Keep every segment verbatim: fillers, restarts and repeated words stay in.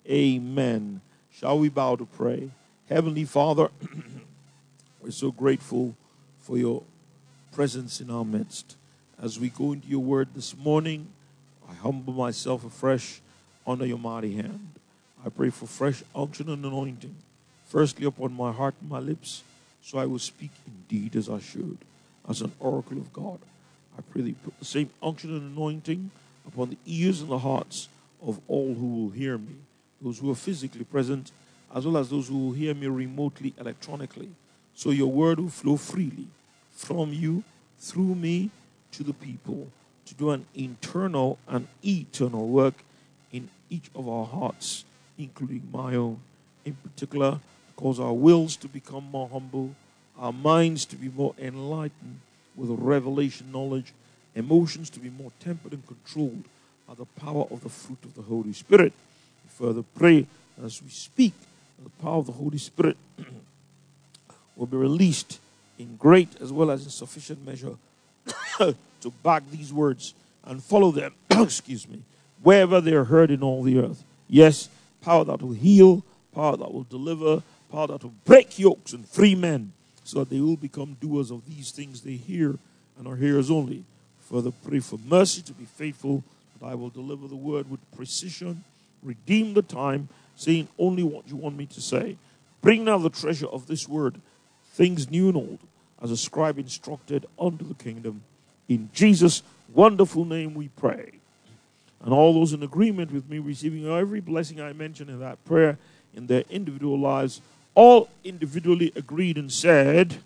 Amen. Shall we bow to pray? Heavenly Father, we're so grateful for your presence in our midst. As we go into your word this morning, I humble myself afresh under your mighty hand. I pray for fresh unction and anointing, firstly upon my heart and my lips, so I will speak indeed as I should, as an oracle of God. I pray that you put the same unction and anointing upon the ears and the hearts of all who will hear me, those who are physically present, as well as those who will hear me remotely, electronically, so your word will flow freely from you, through me, to the people, to do an internal and eternal work in each of our hearts, including my own. In particular, cause our wills to become more humble, our minds to be more enlightened with revelation knowledge, emotions to be more tempered and controlled by the power of the fruit of the Holy Spirit. We further pray that as we speak, the power of the Holy Spirit will be released in great as well as in sufficient measure to back these words and follow them, excuse me, wherever they are heard in all the earth. Yes, power that will heal, power that will deliver, power that will break yokes and free men, so that they will become doers of these things they hear and are hearers only. Further pray for mercy to be faithful, that I will deliver the word with precision, redeem the time, saying only what you want me to say. Bring now the treasure of this word, things new and old, as a scribe instructed unto the kingdom. In Jesus' wonderful name we pray. And all those in agreement with me receiving every blessing I mentioned in that prayer in their individual lives, all individually agreed and said,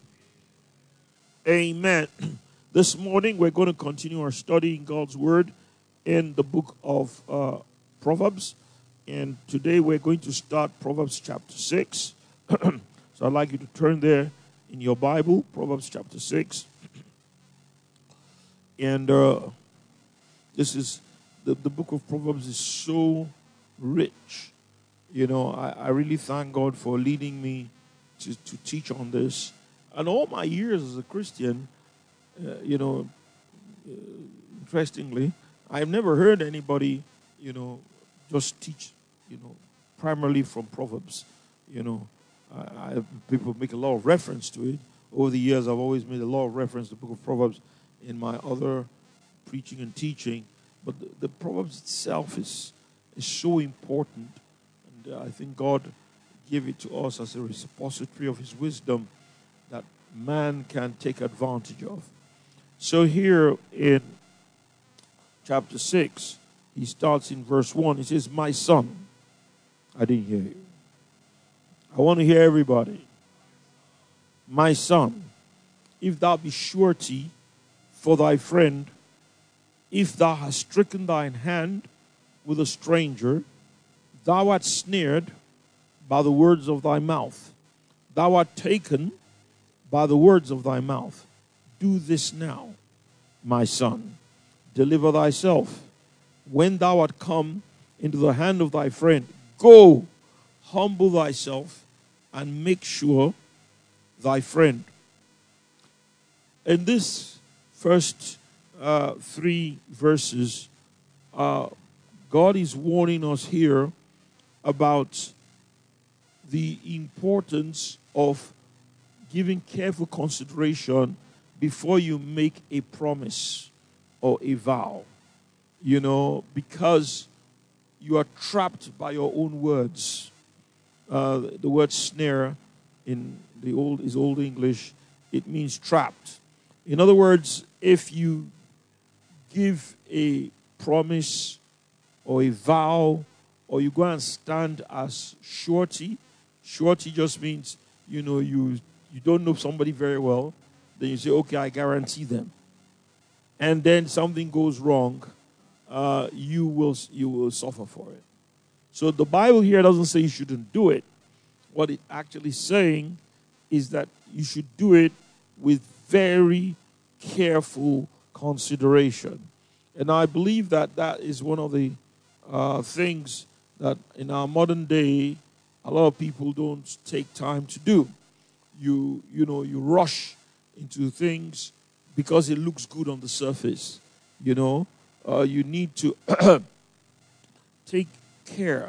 Amen. This morning we're going to continue our study in God's Word in the book of uh, Proverbs. And today we're going to start Proverbs chapter six. So I'd like you to turn there in your Bible, Proverbs chapter six. And uh, this is, the, the book of Proverbs is so rich. You know, I, I really thank God for leading me to, to teach on this. And all my years as a Christian, uh, you know, uh, interestingly, I've never heard anybody, you know, just teach, you know, primarily from Proverbs. You know, I, I, people make a lot of reference to it. Over the years, I've always made a lot of reference to the book of Proverbs in my other preaching and teaching. But the, the Proverbs itself is, is so important. And uh, I think God gave it to us as a repository of his wisdom that man can take advantage of. So here in chapter six, he starts in verse one. He says, my son. I didn't hear you. I want to hear everybody. My son, if thou be surety for thy friend, if thou hast stricken thine hand with a stranger, thou art snared by the words of thy mouth. Thou art taken by the words of thy mouth. Do this now, my son. Deliver thyself. When thou art come into the hand of thy friend, go, humble thyself, and make sure thy friend. In this first uh, three verses, uh, God is warning us here about the importance of giving careful consideration before you make a promise or a vow. You know, because you are trapped by your own words. Uh, the word snare in the old is Old English. It means trapped. In other words, if you give a promise or a vow, or you go and stand as surety, surety just means, you know, you you don't know somebody very well, then you say, okay, I guarantee them. And then something goes wrong, uh, you will you will suffer for it. So the Bible here doesn't say you shouldn't do it. What it's actually saying is that you should do it with very careful consideration. And I believe that that is one of the uh, things that in our modern day, a lot of people don't take time to do. You, you know, you rush into things because it looks good on the surface. You know, uh, you need to take care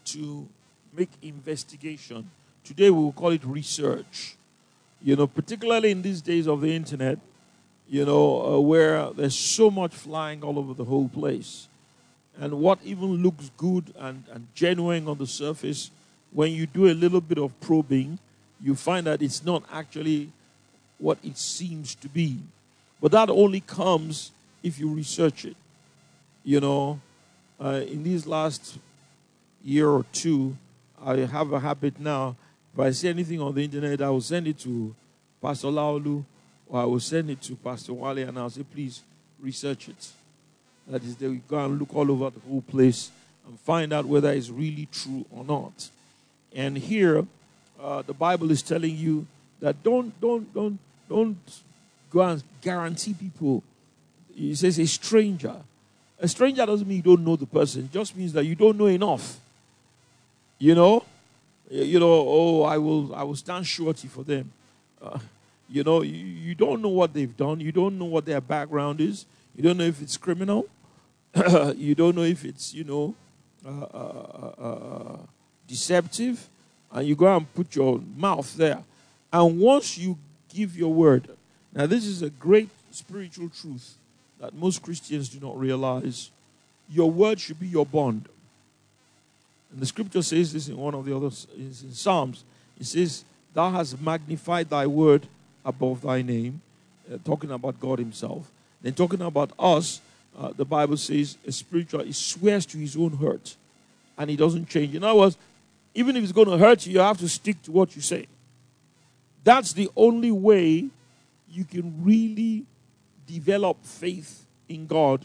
to make investigation. Today we will call it research. You know, particularly in these days of the internet, you know, uh, where there's so much flying all over the whole place. And what even looks good and, and genuine on the surface, when you do a little bit of probing, you find that it's not actually what it seems to be. But that only comes if you research it. You know, uh, in these last year or two, I have a habit now. If I see anything on the internet, I will send it to Pastor Laolu, or I will send it to Pastor Wale, and I'll say, please research it. That is, they will go and look all over the whole place and find out whether it's really true or not. And here, uh, the Bible is telling you that don't, don't, don't, don't go and guarantee people. It says a stranger. A stranger doesn't mean you don't know the person. It just means that you don't know enough. You know, you know. Oh, I will, I will stand surety for them. Uh, you know, you, you don't know what they've done. You don't know what their background is. You don't know if it's criminal. You don't know if it's, you know, uh, uh, uh, deceptive. And you go and put your mouth there. And once you give your word, now this is a great spiritual truth that most Christians do not realize. Your word should be your bond. And the scripture says this in one of the others, in Psalms. It says, thou hast magnified thy word above thy name. Uh, talking about God himself. Then talking about us, uh, the Bible says, a spiritual, he swears to his own hurt. And he doesn't change. In other words, even if it's going to hurt you, you have to stick to what you say. That's the only way you can really develop faith in God.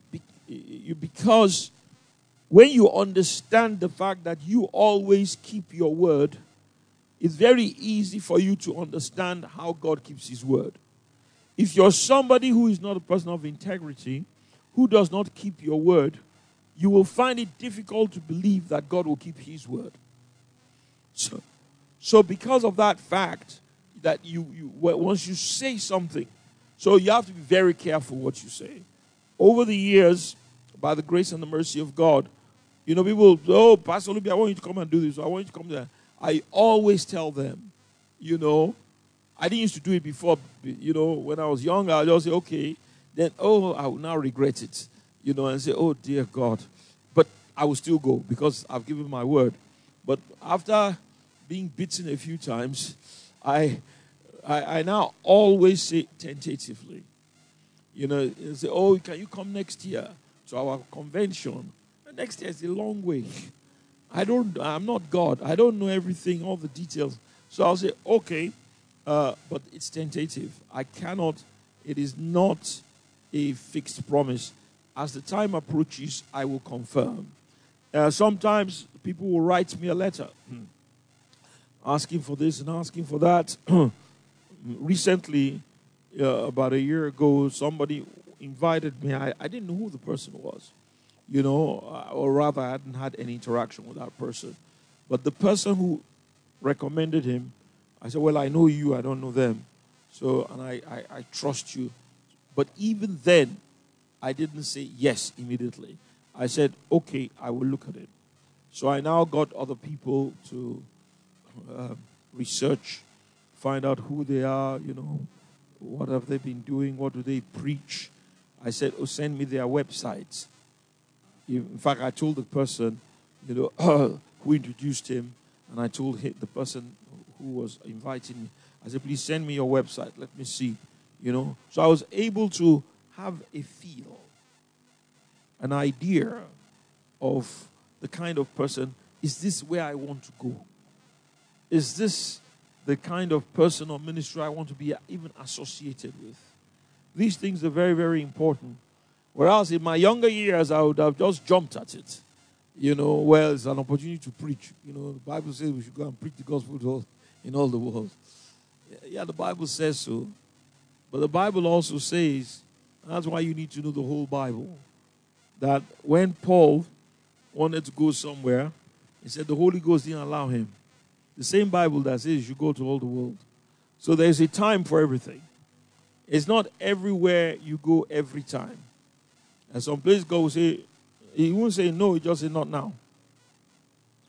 Because when you understand the fact that you always keep your word, it's very easy for you to understand how God keeps his word. If you're somebody who is not a person of integrity, who does not keep your word, you will find it difficult to believe that God will keep his word. So, so because of that fact, that you, you once you say something, so you have to be very careful what you say. Over the years, by the grace and the mercy of God, you know, people, oh, Pastor Luby, I want you to come and do this. I want you to come there. I always tell them, you know, I didn't used to do it before, you know, when I was younger, I just say, okay. Then, oh, I will now regret it, you know, and say, oh, dear God. But I will still go because I've given my word. But after being beaten a few times, I, I, I now always say tentatively, you know, and say, oh, can you come next year to our convention? And next year is a long way. I don't, I'm not God. I don't know everything, all the details. So I'll say, okay, uh, but it's tentative. I cannot, it is not a fixed promise. As the time approaches, I will confirm. Uh, sometimes people will write me a letter asking for this and asking for that. Recently, uh, about a year ago, somebody invited me. I, I didn't know who the person was, you know, or rather I hadn't had any interaction with that person. But the person who recommended him, I said, well, I know you, I don't know them. So, and I, I, I trust you. But even then, I didn't say yes immediately. I said, okay, I will look at it. So I now got other people to uh, research, find out who they are, you know, what have they been doing, what do they preach. I said, oh, send me their websites. In fact, I told the person, you know, uh, who introduced him, and I told him, the person who was inviting me, I said, please send me your website. Let me see, you know. So I was able to have a feel, an idea of the kind of person, is this where I want to go? Is this the kind of person or ministry I want to be even associated with? These things are very, very important. Whereas in my younger years, I would have just jumped at it. You know, well, it's an opportunity to preach. You know, the Bible says we should go and preach the gospel to all, in all the world. Yeah, the Bible says so. But the Bible also says, and that's why you need to know the whole Bible, that when Paul wanted to go somewhere, he said the Holy Ghost didn't allow him. The same Bible that says you go to all the world. So there's a time for everything. It's not everywhere you go every time. And some place God will say, he won't say no, he just say not now.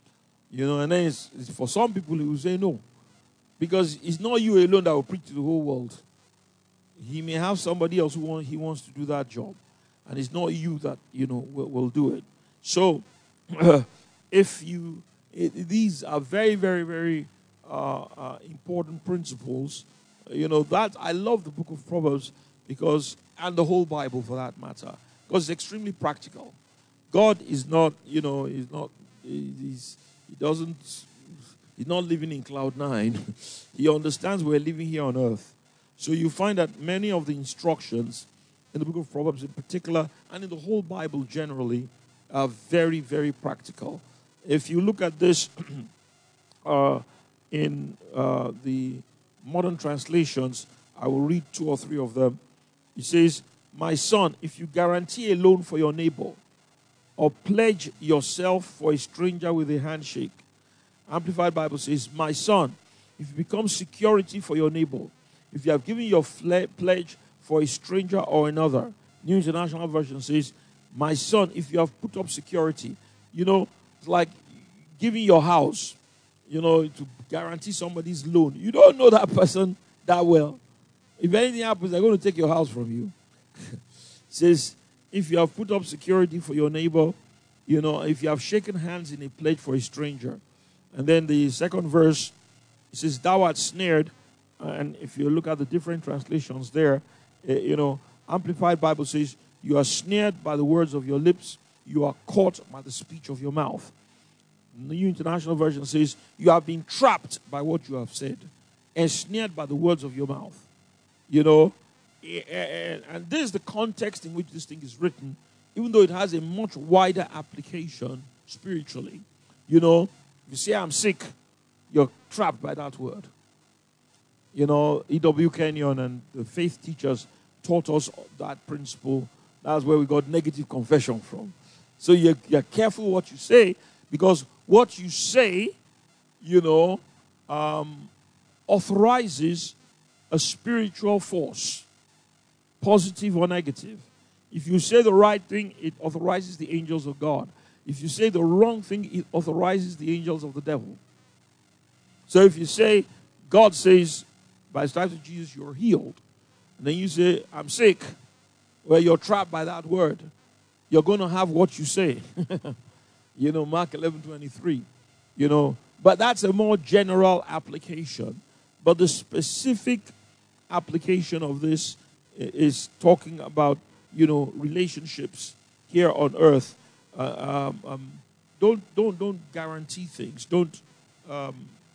You know, and then it's, it's for some people who will say no. Because it's not you alone that will preach to the whole world. He may have somebody else who want, he wants to do that job. And it's not you that, you know, will, will do it. So, uh, if you, it, these are very, very, very uh, uh, important principles. You know, that, I love the book of Proverbs because, and the whole Bible for that matter, because it's extremely practical. God is not, you know, he's not, he's, he doesn't, he's not living in cloud nine. He understands we're living here on earth. So you find that many of the instructions in the book of Proverbs in particular, and in the whole Bible generally, are very, very practical. If you look at this uh, in uh, the modern translations, I will read two or three of them. It says, my son, if you guarantee a loan for your neighbor, or pledge yourself for a stranger with a handshake. Amplified Bible says, my son, if you become security for your neighbor, if you have given your fle- pledge for a stranger or another. New International Version says, my son, if you have put up security, you know, it's like giving your house, you know, to guarantee somebody's loan. You don't know that person that well. If anything happens, they're going to take your house from you. It says, if you have put up security for your neighbor, you know, if you have shaken hands in a pledge for a stranger. And then the second verse, it says, thou art snared. And if you look at the different translations there, uh, you know, Amplified Bible says, you are snared by the words of your lips. You are caught by the speech of your mouth. The New International Version says, you have been trapped by what you have said and snared by the words of your mouth. You know, and this is the context in which this thing is written, even though it has a much wider application spiritually. You know, if you say I'm sick, you're trapped by that word. You know, E W Kenyon and the faith teachers taught us that principle. That's where we got negative confession from. So you're, you're careful what you say, because what you say, you know, um, authorizes a spiritual force, positive or negative. If you say the right thing, it authorizes the angels of God. If you say the wrong thing, it authorizes the angels of the devil. So if you say, God says, by the stripes of Jesus, you're healed, and then you say, I'm sick, well, you're trapped by that word. You're going to have what you say. You know, Mark eleven twenty-three. You know, but that's a more general application. But the specific application of this is talking about, you know, relationships here on earth. Uh, um, um, don't don't don't guarantee things. Don't um,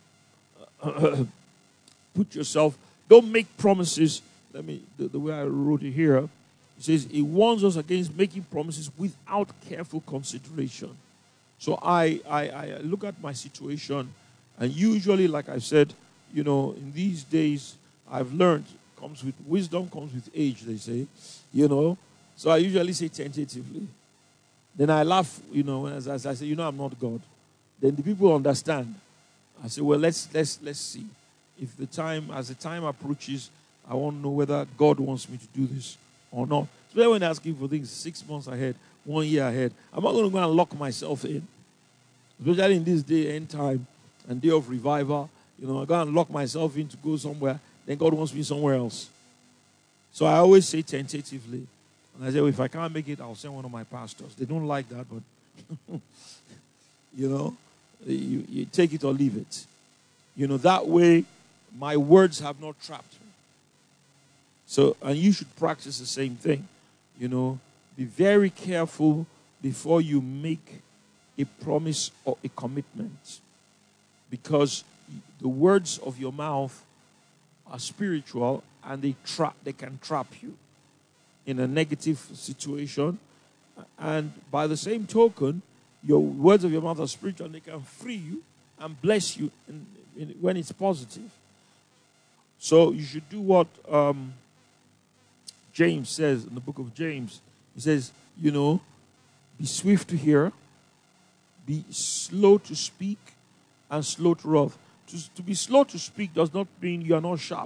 put yourself. Don't make promises. Let me the, the way I wrote it here. It says it warns us against making promises without careful consideration. So I, I I look at my situation, and usually, like I said, you know, in these days, I've learned comes with wisdom, comes with age. They say, you know. So I usually say tentatively. Then I laugh, you know, as, as I say, you know, I'm not God. Then the people understand. I say, well, let's let's let's see. If the time, as the time approaches, I want to know whether God wants me to do this or not. So when asking for things six months ahead, one year ahead, I'm not going to go and lock myself in. Especially in this day, end time, and day of revival, you know, I go and lock myself in to go somewhere, then God wants me somewhere else. So I always say tentatively. And I say, well, if I can't make it, I'll send one of my pastors. They don't like that, but, you know, you, you take it or leave it. You know, that way, my words have not trapped me. So, and you should practice the same thing. You know, be very careful before you make a promise or a commitment. Because the words of your mouth are spiritual, and they trap, they can trap you in a negative situation. And by the same token, your words of your mouth are spiritual, and they can free you and bless you in, in, when it's positive. So you should do what um, James says in the book of James. He says, you know, be swift to hear, be slow to speak, and slow to wrath. To, to be slow to speak does not mean you are not sharp.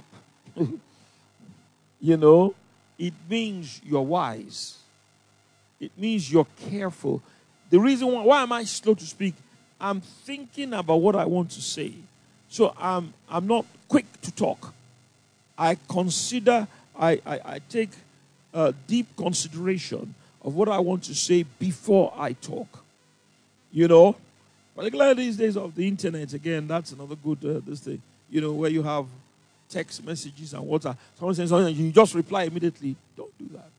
You know, it means you're wise. It means you're careful. The reason why, why am I slow to speak? I'm thinking about what I want to say. So I'm, I'm not quick to talk. I consider, I, I, I take uh, deep consideration of what I want to say before I talk. You know, particularly these days of the internet, again, that's another good, uh, this thing, you know, where you have text messages and WhatsApp. Someone says something, you just reply immediately. Don't do that.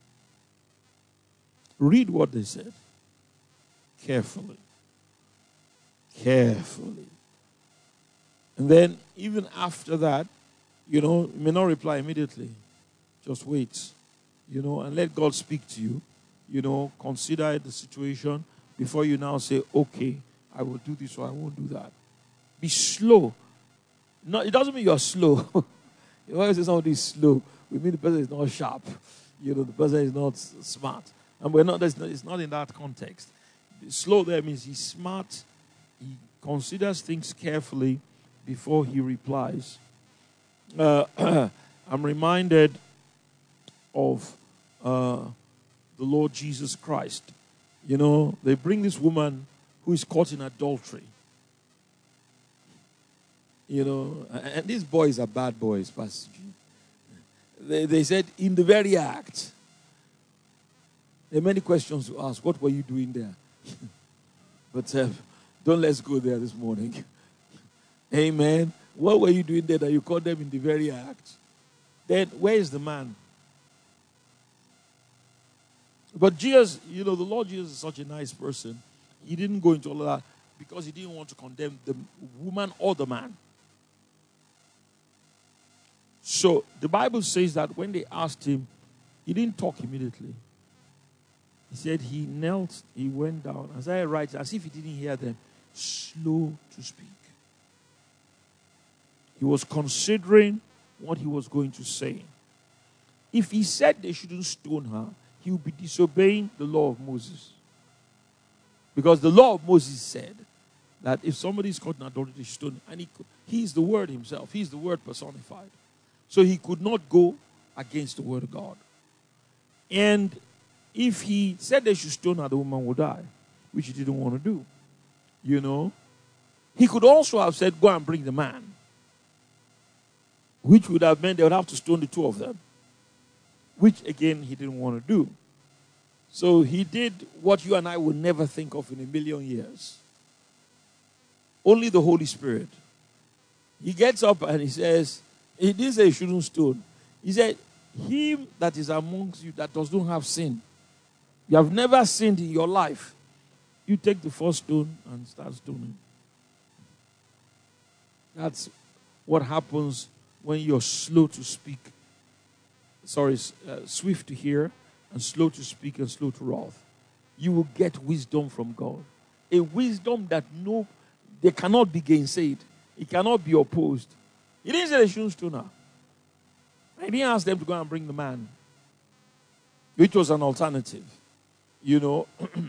Read what they said. Carefully. Carefully. And then, even after that, you know, you may not reply immediately. Just wait, you know, and let God speak to you. You know, consider the situation before you now say, okay, I will do this or I won't do that. Be slow. No, it doesn't mean you're slow. When I say somebody is slow, we mean the person is not sharp. You know, the person is not smart. And we're not, it's not in that context. Slow there means he's smart. He considers things carefully before he replies. Uh, I'm reminded of uh, the Lord Jesus Christ. You know, they bring this woman who is caught in adultery. You know, and these boys are bad boys, Pastor G. They, they said, in the very act. There are many questions to ask. What were you doing there? But uh, don't let's go there this morning. Amen. What were you doing there that you caught them in the very act? Then where is the man? But Jesus, you know, the Lord Jesus is such a nice person. He didn't go into all of that because he didn't want to condemn the woman or the man. So the Bible says that when they asked him, he didn't talk immediately. He said he knelt, he went down. As I write, as if he didn't hear them, slow to speak. He was considering what he was going to say. If he said they shouldn't stone her, he would be disobeying the law of Moses. Because the law of Moses said that if somebody is caught in adultery, they should stone. And he, he is the word himself. He is the word personified. So he could not go against the word of God. And if he said they should stone her, the woman would die, which he didn't want to do. You know? He could also have said, go and bring the man. Which would have meant they would have to stone the two of them. Which, again, he didn't want to do. So he did what you and I would never think of in a million years. Only the Holy Spirit. He gets up and he says, he didn't say he shouldn't stone. He said, him that is amongst you that does not have sin. You have never sinned in your life. You take the first stone and start stoning. That's what happens when you're slow to speak. Sorry, uh, swift to hear and slow to speak and slow to wrath. You will get wisdom from God. A wisdom that no, they cannot be gainsaid. It cannot be opposed. He didn't say they shouldn't stone her. He didn't ask them to go and bring the man, which was an alternative, you know.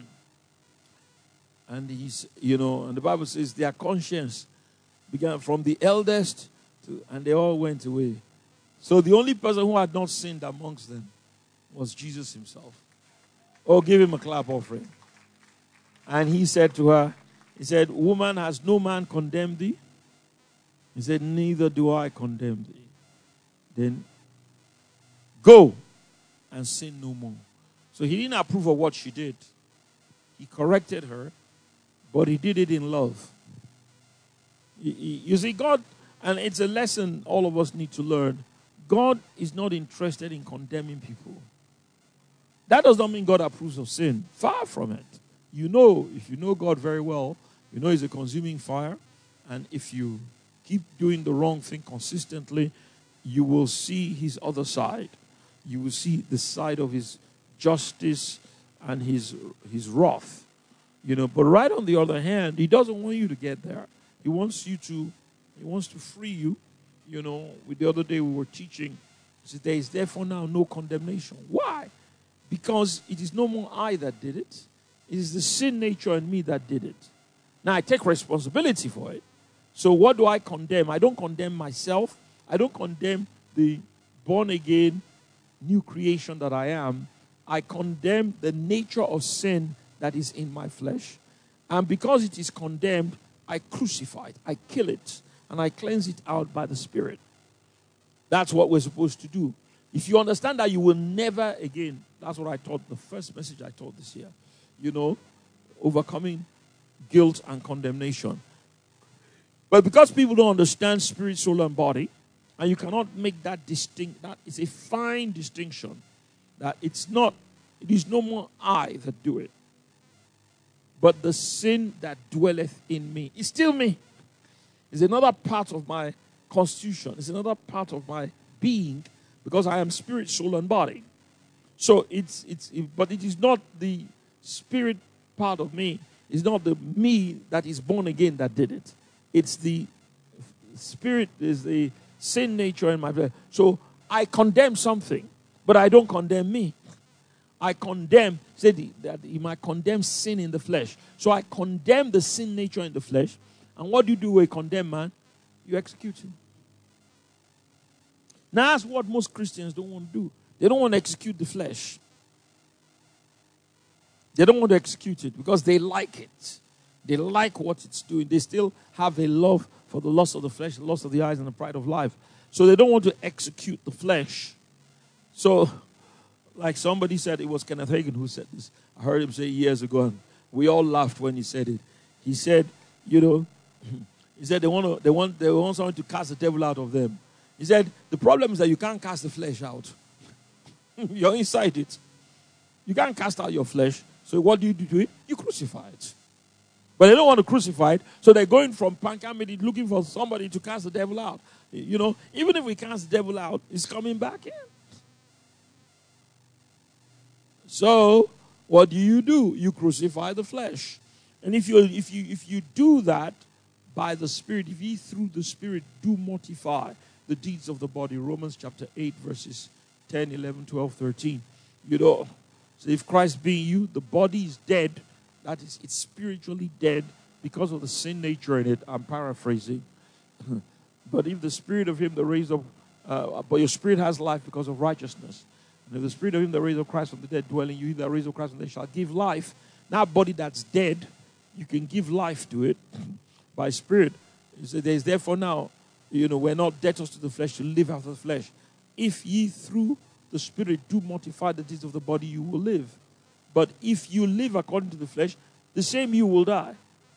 And he's, you know, and the Bible says their conscience began from the eldest to, and they all went away. So the only person who had not sinned amongst them was Jesus himself. Oh, give him a clap offering. And he said to her, he said, woman, has no man condemned thee? He said, neither do I condemn thee. Then go and sin no more. So he didn't approve of what she did. He corrected her, but he did it in love. You see, God, and it's a lesson all of us need to learn. God is not interested in condemning people. That does not mean God approves of sin. Far from it. You know, if you know God very well, you know He's a consuming fire. And if you keep doing the wrong thing consistently, you will see His other side. You will see the side of His justice and His, his wrath. You know, but right on the other hand, He doesn't want you to get there. He wants you to, He wants to free you. You know, with the other day we were teaching, so there is therefore now no condemnation. Why? Because it is no more I that did it. It is the sin nature in me that did it. Now I take responsibility for it. So what do I condemn? I don't condemn myself. I don't condemn the born-again new creation that I am. I condemn the nature of sin that is in my flesh. And because it is condemned, I crucify it, I kill it, and I cleanse it out by the Spirit. That's what we're supposed to do. If you understand that, you will never again, that's what I taught, the first message I taught this year, you know, overcoming guilt and condemnation. But because people don't understand spirit, soul, and body, and you cannot make that distinct, that is a fine distinction, that it's not, it is no more I that do it, but the sin that dwelleth in me. It's still me. It's another part of my constitution. It's another part of my being, because I am spirit, soul, and body. So it's, it's, it, but it is not the spirit part of me. It's not the me that is born again that did it. It's the spirit, is the sin nature in my flesh. So I condemn something, but I don't condemn me. I condemn, say that he might condemn sin in the flesh. So I condemn the sin nature in the flesh. And what do you do when you condemn man? You execute him. Now that's what most Christians don't want to do. They don't want to execute the flesh. They don't want to execute it because they like it. They like what it's doing. They still have a love for the lust of the flesh, the lust of the eyes, and the pride of life. So they don't want to execute the flesh. So, like somebody said, it was Kenneth Hagin who said this. I heard him say years ago, and we all laughed when he said it. He said, you know, he said they want to, they want, they want someone to cast the devil out of them. He said, the problem is that you can't cast the flesh out. You're inside it. You can't cast out your flesh. So what do you do to it? You crucify it. But they don't want to crucify it, so they're going from Pankamidi looking for somebody to cast the devil out. You know, even if we cast the devil out, it's coming back in. So, what do you do? You crucify the flesh. And if you if you if you do that by the Spirit, if ye through the Spirit do mortify the deeds of the body, Romans chapter eight, verses ten, eleven, twelve, thirteen. You know, so if Christ be in you, the body is dead. That is, it's spiritually dead because of the sin nature in it. I'm paraphrasing. But if the Spirit of him that raised up, uh, but your spirit has life because of righteousness. And if the Spirit of him that raised up Christ from the dead dwell in you, he that raised up Christ from the dead shall give life. Now, body that's dead, you can give life to it by Spirit. So there's therefore now, you know, we're not debtors to the flesh to live after the flesh. If ye through the Spirit do mortify the deeds of the body, you will live. But if you live according to the flesh, the same you will die.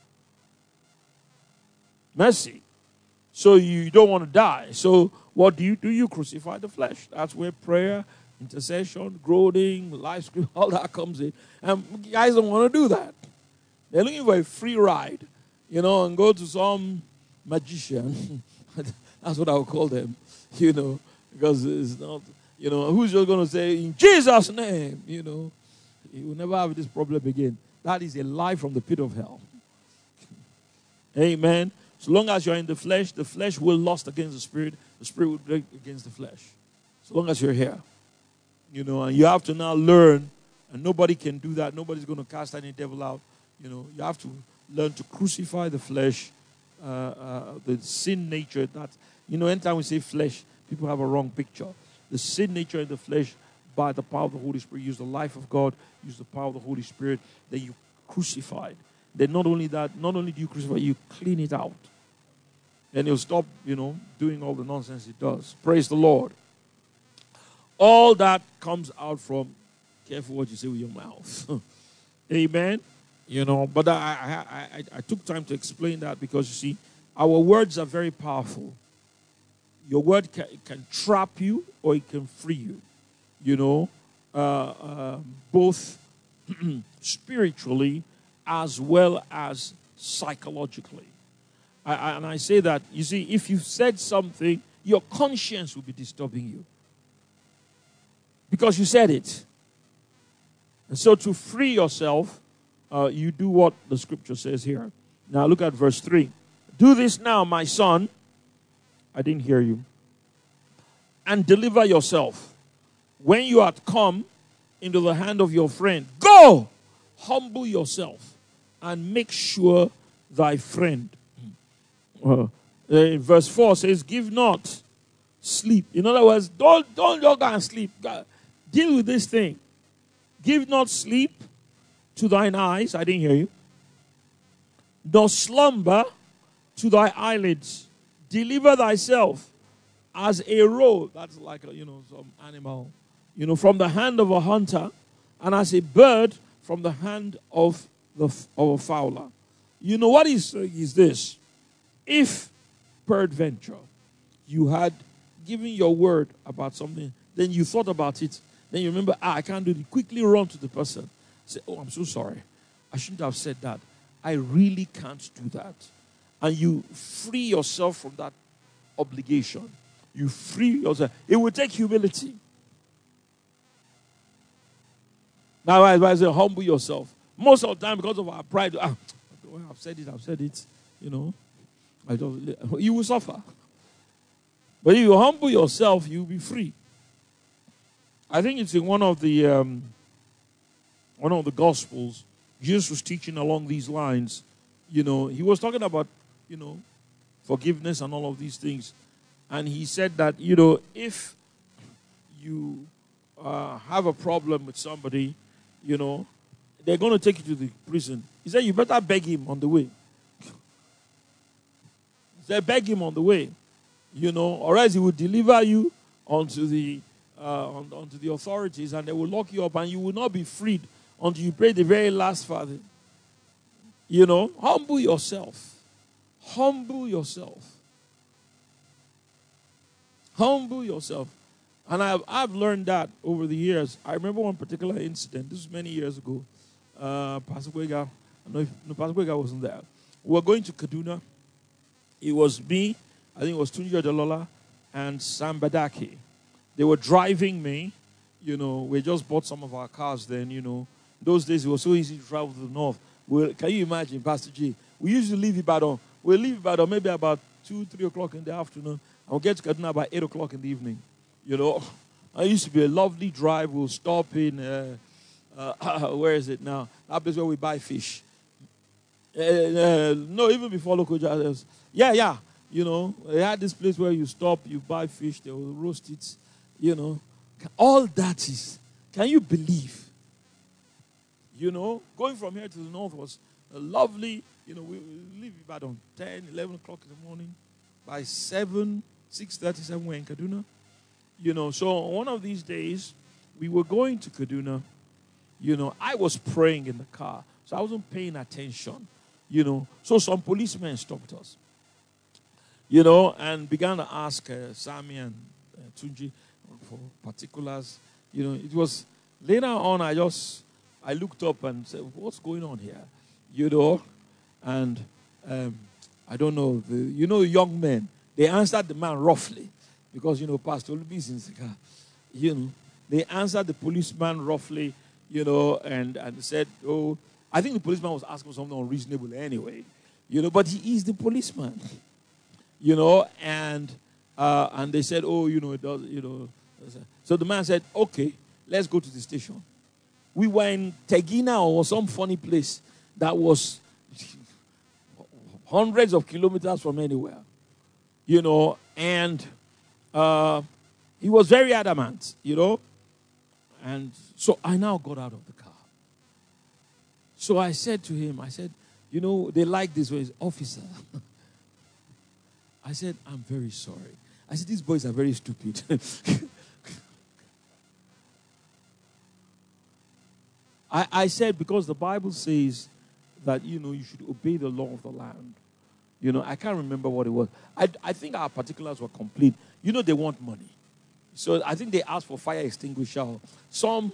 Mercy. So you don't want to die. So what do you do? You crucify the flesh. That's where prayer, intercession, groaning, life script, all that comes in. And guys don't want to do that. They're looking for a free ride, you know, and go to some magician. That's what I would call them, you know, because it's not, you know, who's just going to say, in Jesus' name, you know. You will never have this problem again. That is a lie from the pit of hell. Amen. So long as you're in the flesh, the flesh will lust against the Spirit. The Spirit will break against the flesh. So long as you're here. You know, and you have to now learn, and nobody can do that. Nobody's going to cast any devil out. You know, you have to learn to crucify the flesh, uh, uh, the sin nature. That, you know, anytime we say flesh, people have a wrong picture. The sin nature in the flesh, by the power of the Holy Spirit, use the life of God, use the power of the Holy Spirit, then you crucified. Then not only that, not only do you crucify, you clean it out. And you'll stop, you know, doing all the nonsense it does. Praise the Lord. All that comes out from, careful what you say with your mouth. Amen. You know, but I, I, I, I took time to explain that because, you see, our words are very powerful. Your word can, can trap you or it can free you. You know, uh, uh, both spiritually as well as psychologically. I, I, and I say that, you see, if you've said something, your conscience will be disturbing you. Because you said it. And so to free yourself, uh, you do what the scripture says here. Now look at verse three. Do this now, my son. I didn't hear you. And deliver yourself. When you are come into the hand of your friend, go, humble yourself, and make sure thy friend. Uh, uh, verse four says, give not sleep. In other words, don't, don't go and sleep. God, deal with this thing. Give not sleep to thine eyes. I didn't hear you. nor slumber to thy eyelids. Deliver thyself as a roe, that's like a, you know, some animal, you know, from the hand of a hunter, and as a bird from the hand of the of a fowler. You know what he's saying is this: if peradventure you had given your word about something, then you thought about it, then you remember, ah, I can't do it. Quickly run to the person, say, oh, I'm so sorry, I shouldn't have said that. I really can't do that. And you free yourself from that obligation. You free yourself. It will take humility. Now, I say, humble yourself. Most of the time, because of our pride, ah, I've said it, I've said it, you know, I don't, you will suffer. But if you humble yourself, you'll be free. I think it's in one of the um, one of the Gospels, Jesus was teaching along these lines. You know, he was talking about, you know, forgiveness and all of these things. And he said that, you know, if you uh, have a problem with somebody, you know, they're going to take you to the prison. He said, you better beg him on the way. He said, beg him on the way, you know, or else he will deliver you onto the uh, on, onto the authorities, and they will lock you up, and you will not be freed until you pay the very last farthing. You know, humble yourself. Humble yourself. Humble yourself. And I've, I've learned that over the years. I remember one particular incident. This was many years ago. Uh, Pastor Gwega, I know if, no, Pastor Gwega wasn't there. We were going to Kaduna. It was me, I think it was Tunji Odalola, and Sam Badaki. They were driving me. You know, we just bought some of our cars then, you know. Those days it was so easy to travel to the north. Well, can you imagine, Pastor G? We used to leave Ibadan. We'll leave Ibadan maybe about two, three o'clock in the afternoon. And we'll get to Kaduna by eight o'clock in the evening. You know, it used to be a lovely drive. We'll stop in, uh, uh, where is it now? That place where we buy fish. Uh, uh, no, even before local jars. Yeah, yeah. You know, they had this place where you stop, you buy fish, they will roast it. You know, all that is, can you believe? You know, going from here to the north was a lovely, you know, we, we leave about on ten, eleven o'clock in the morning. By seven, six thirty, seven, we're in Kaduna. You know, so one of these days, we were going to Kaduna. You know, I was praying in the car, so I wasn't paying attention. You know, so some policemen stopped us. You know, and began to ask uh, Sami and uh, Tunji for particulars. You know, it was later on, I just, I looked up and said, what's going on here? You know, and um, I don't know, the, you know, young men, they answered the man roughly because, you know, Pastor Olubi is in the car. You know, they answered the policeman roughly, you know, and, and said, oh, I think the policeman was asking something unreasonable anyway, you know, but he is the policeman, you know, and uh, and they said, oh, you know, it does, you know. So the man said, okay, let's go to the station. We were in Tegina or some funny place that was hundreds of kilometers from anywhere, you know, and uh, he was very adamant, you know, and so I now got out of the car. So I said to him, I said, you know, they like this way, officer. I said, I'm very sorry. I said, these boys are very stupid. I, I said, because the Bible says that, you know, you should obey the law of the land. You know, I can't remember what it was. I, I think our particulars were complete. You know, they want money. So I think they asked for fire extinguisher. Some,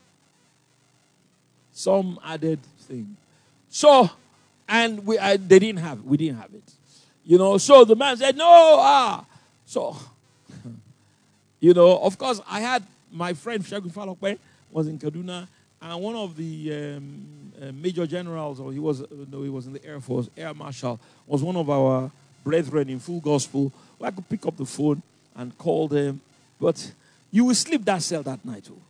some added thing. So, and we, I, they didn't have it. We didn't have it. You know, so the man said, no, ah. So, you know, of course, I had my friend Shagun Falokwe was in Kaduna, and one of the um, uh, major generals, or he was, uh, no, he was in the Air Force, Air Marshal, was one of our brethren in Full Gospel. I could pick up the phone and call them, but you will sleep that cell that night too.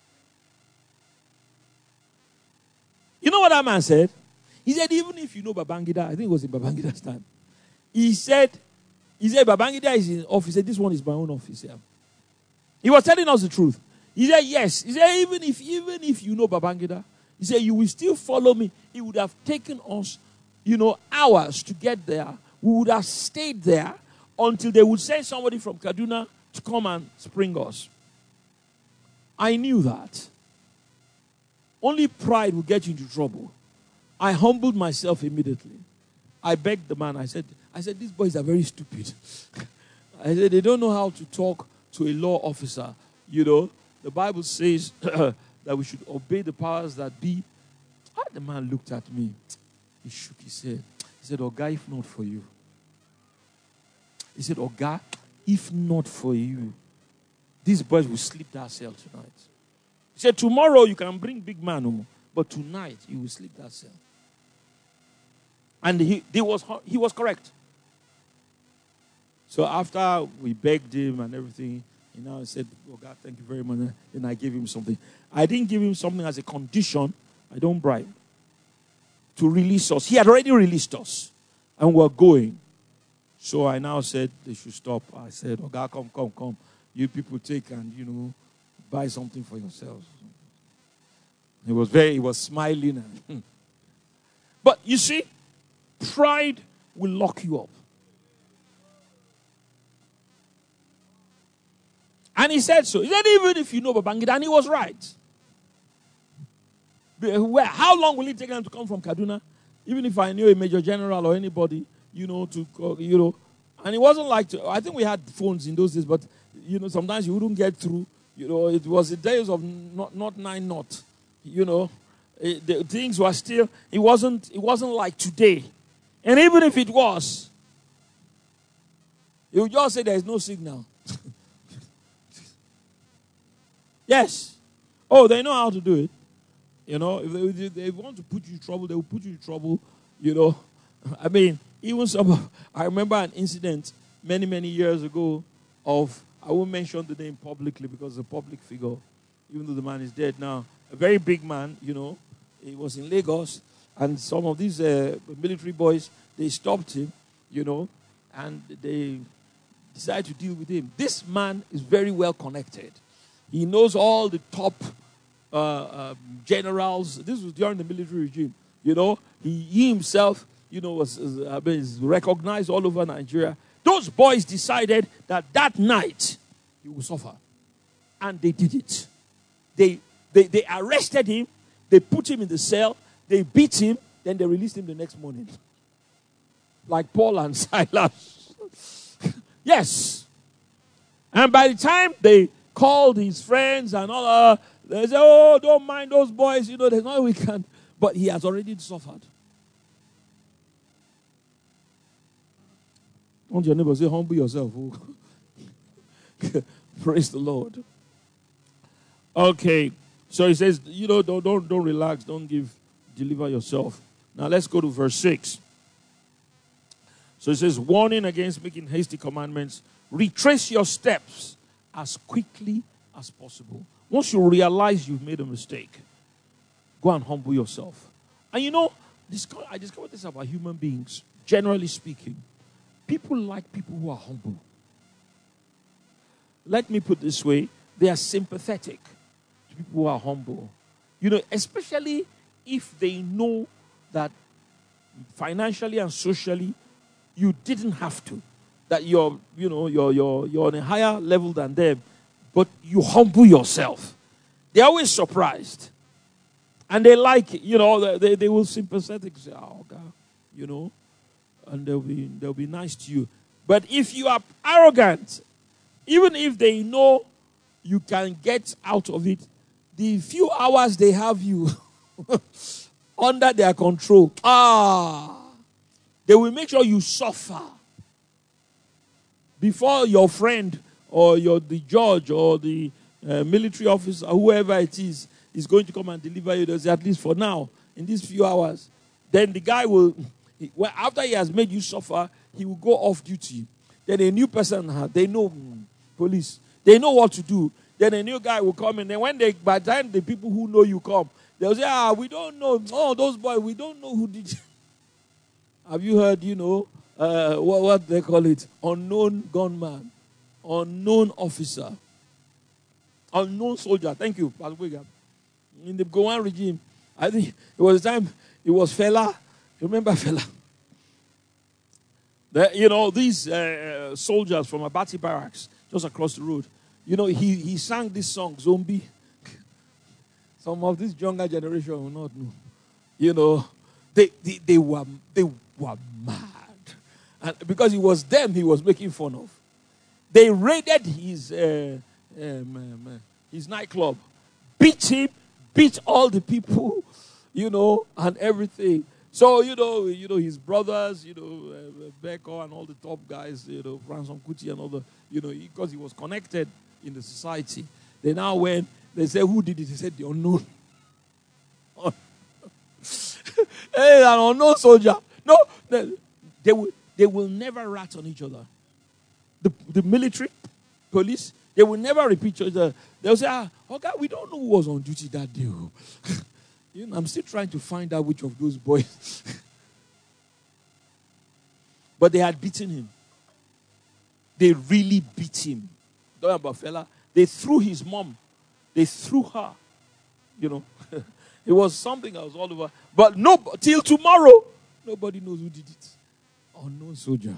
You know what that man said? He said, even if you know Babangida, I think it was in Babangida's time, he said, he said, Babangida is in office. He said, this one is my own office. Yeah. He was telling us the truth. He said, yes. He said, even if even if you know Babangida, he said, you will still follow me. He would have taken us you know, hours to get there. We would have stayed there until they would send somebody from Kaduna to come and spring us. I knew that. Only pride will get you into trouble. I humbled myself immediately. I begged the man. I said, I said, these boys are very stupid. I said, they don't know how to talk to a law officer. You know, the Bible says that we should obey the powers that be. Ah, the man looked at me. He shook his head. He said, Oga, if not for you. He said, Oga, if not for you, these boys will sleep that cell tonight. He said, tomorrow you can bring big man home, but tonight you will sleep that cell. And he, he, was, he was correct. So after we begged him and everything, he now said, oh God, thank you very much. And I gave him something. I didn't give him something as a condition. I don't bribe. To release us. He had already released us. And we're going. So I now said they should stop. I said, oh God, come, come, come. You people take and, you know, buy something for yourselves. He was very, he was smiling. And, but you see, pride will lock you up. And he said so. He said, even if you know Babangida, and he was right. Where, how long will it take them to come from Kaduna? Even if I knew a major general or anybody, you know, to, you know. And it wasn't like, to, I think we had phones in those days, but, you know, sometimes you wouldn't get through. You know, it was the days of not, not nine not. You know, it, the things were still, it wasn't, it wasn't like today. And even if it was, you would just say there is no signal. Yes. Oh, they know how to do it. You know, if they, if they want to put you in trouble, they will put you in trouble. You know, I mean, even some of, I remember an incident many, many years ago of, I won't mention the name publicly because it's a public figure, even though the man is dead now. A very big man, you know. He was in Lagos, and some of these uh, military boys, they stopped him, you know, and they decided to deal with him. This man is very well connected. He knows all the top uh, uh, generals. This was during the military regime, you know. He, he himself, you know, was, uh, is recognized all over Nigeria. Those boys decided that that night he would suffer. And they did it. They, they, they arrested him. They put him in the cell. They beat him. Then they released him the next morning. Like Paul and Silas. Yes. And by the time they called his friends and all, uh, they said, oh, don't mind those boys. You know, there's no we can. But he has already suffered. Don't your neighbor say, humble yourself. Praise the Lord. Okay. So he says, you know, don't, don't, don't relax. Don't give, deliver yourself. Now let's go to verse six. So it says, warning against making hasty commandments. Retrace your steps as quickly as possible. Once you realize you've made a mistake, go and humble yourself. And you know, I discovered this about human beings, generally speaking. People like people who are humble. Let me put it this way. They are sympathetic to people who are humble. You know, especially if they know that financially and socially you didn't have to. That you're, you know, you're, you're, you're on a higher level than them. But you humble yourself. They're always surprised. And they like it. You know, they, they will sympathetic say, oh, God, you know. And they'll be, they'll be nice to you. But if you are arrogant, even if they know you can get out of it, the few hours they have you under their control, ah, they will make sure you suffer. Before your friend or your the judge or the uh, military officer, whoever it is, is going to come and deliver you, they'll say, at least for now, in these few hours, then the guy will... He, well, after he has made you suffer, he will go off duty. Then a new person, they know, mm, police, they know what to do. Then a new guy will come in. Then when they, by the time the people who know you come, they'll say, ah, we don't know. Oh, those boys, we don't know who did it. Have you heard, you know, uh, what, what they call it? Unknown gunman, unknown officer, unknown soldier. Thank you, Pastor Wiggum. In the Gowan regime, I think it was the time, it was Fela. You remember, fella? The, you know, these uh, soldiers from Abati Barracks, just across the road, you know, he, he sang this song, Zombie. Some of this younger generation will not know. You know, they, they, they, were, they were mad. And because it was them he was making fun of. They raided his, uh, um, um, his nightclub, beat him, beat all the people, you know, and everything. So, you know, you know, his brothers, you know, uh, Becker and all the top guys, you know, Ransom Kuti and all the, you know, because he, he was connected in the society. They now went, they said, who did it? He said, the unknown. Hey, an unknown soldier. No, they, they, will, they will never rat on each other. The, the military, police, they will never repeat each other. They'll say, ah, okay, we don't know who was on duty that day. You know, I'm still trying to find out which of those boys. But they had beaten him. They really beat him. Don't about fella. They threw his mom. They threw her. You know, it was something that was all over. But no, till tomorrow, nobody knows who did it. Unknown soldier.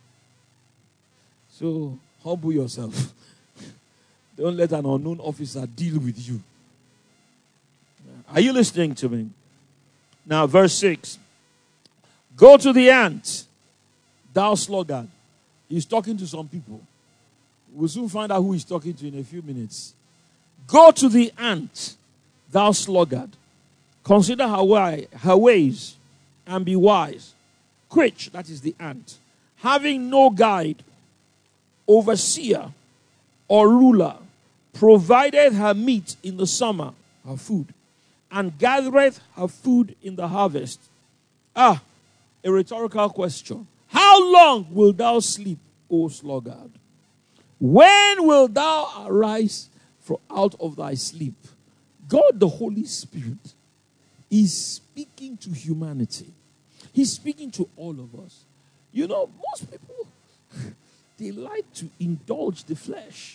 So humble yourself. Don't let an unknown officer deal with you. Are you listening to me? Now, verse six. Go to the ant, thou sluggard. He's talking to some people. We'll soon find out who he's talking to in a few minutes. Go to the ant, thou sluggard. Consider her, way, her ways and be wise. Quitch, that is the ant, having no guide, overseer, or ruler, provided her meat in the summer, her food, and gathereth her food in the harvest. Ah, a rhetorical question. How long wilt thou sleep, O sluggard? When wilt thou arise from out of thy sleep? God, the Holy Spirit, is speaking to humanity. He's speaking to all of us. You know, most people, they like to indulge the flesh.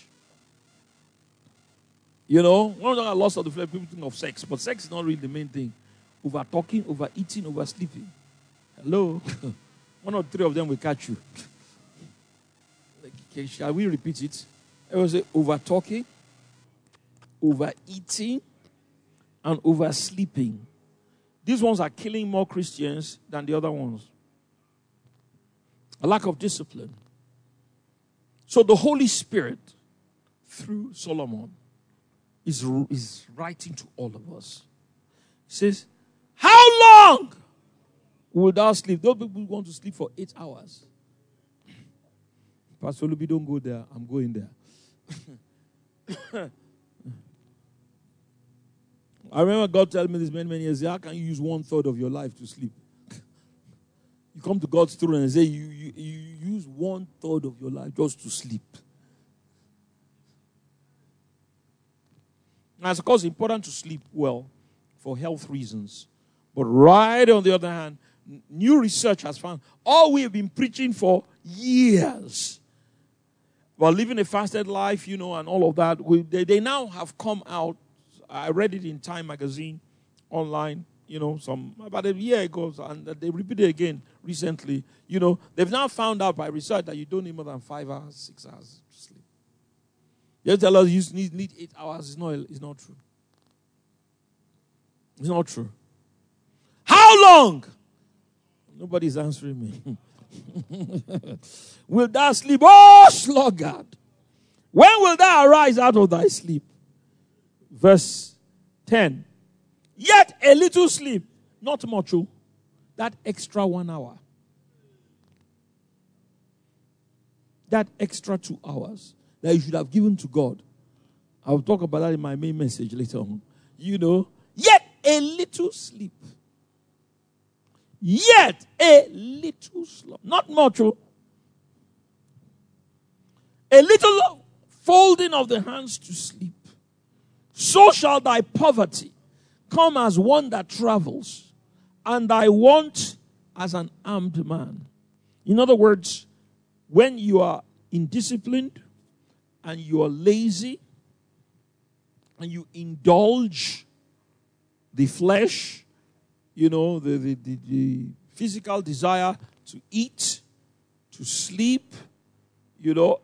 You know, one of the loss of the flesh, people think of sex, but sex is not really the main thing. Over talking, over eating, over sleeping. Hello? One or three of them will catch you. Like, okay, shall we repeat it? I will say over talking, over eating, and over sleeping. These ones are killing more Christians than the other ones. A lack of discipline. So the Holy Spirit, through Solomon, is, is writing to all of us. He says, how long will thou sleep? Those people want to sleep for eight hours. Pastor Luby, don't go there. I'm going there. I remember God telling me this many, many years ago, how can you use one third of your life to sleep? You come to God's throne and say, you, you, you use one third of your life just to sleep. Now, it's of course important to sleep well for health reasons. But right on the other hand, new research has found all we have been preaching for years about living a fasted life, you know, and all of that. We, they, they now have come out. I read it in Time magazine online, you know, some about a year ago, and they repeated it again recently. You know, they've now found out by research that you don't need more than five hours, six hours to sleep. They tell us you need, need eight hours. It's not, it's not true. It's not true. How long? Nobody's answering me. Will thou sleep? Oh, sluggard. When will thou arise out of thy sleep? Verse ten. Yet a little sleep, not much, oh, that extra one hour. That extra two hours that you should have given to God. I'll talk about that in my main message later on. You know, yet a little sleep. Yet a little sleep. Not much, oh. A little folding of the hands to sleep. So shall thy poverty come as one that travels, and thy want as an armed man. In other words, when you are indisciplined, and you are lazy, and you indulge the flesh, you know, the, the, the, the physical desire to eat, to sleep, you know,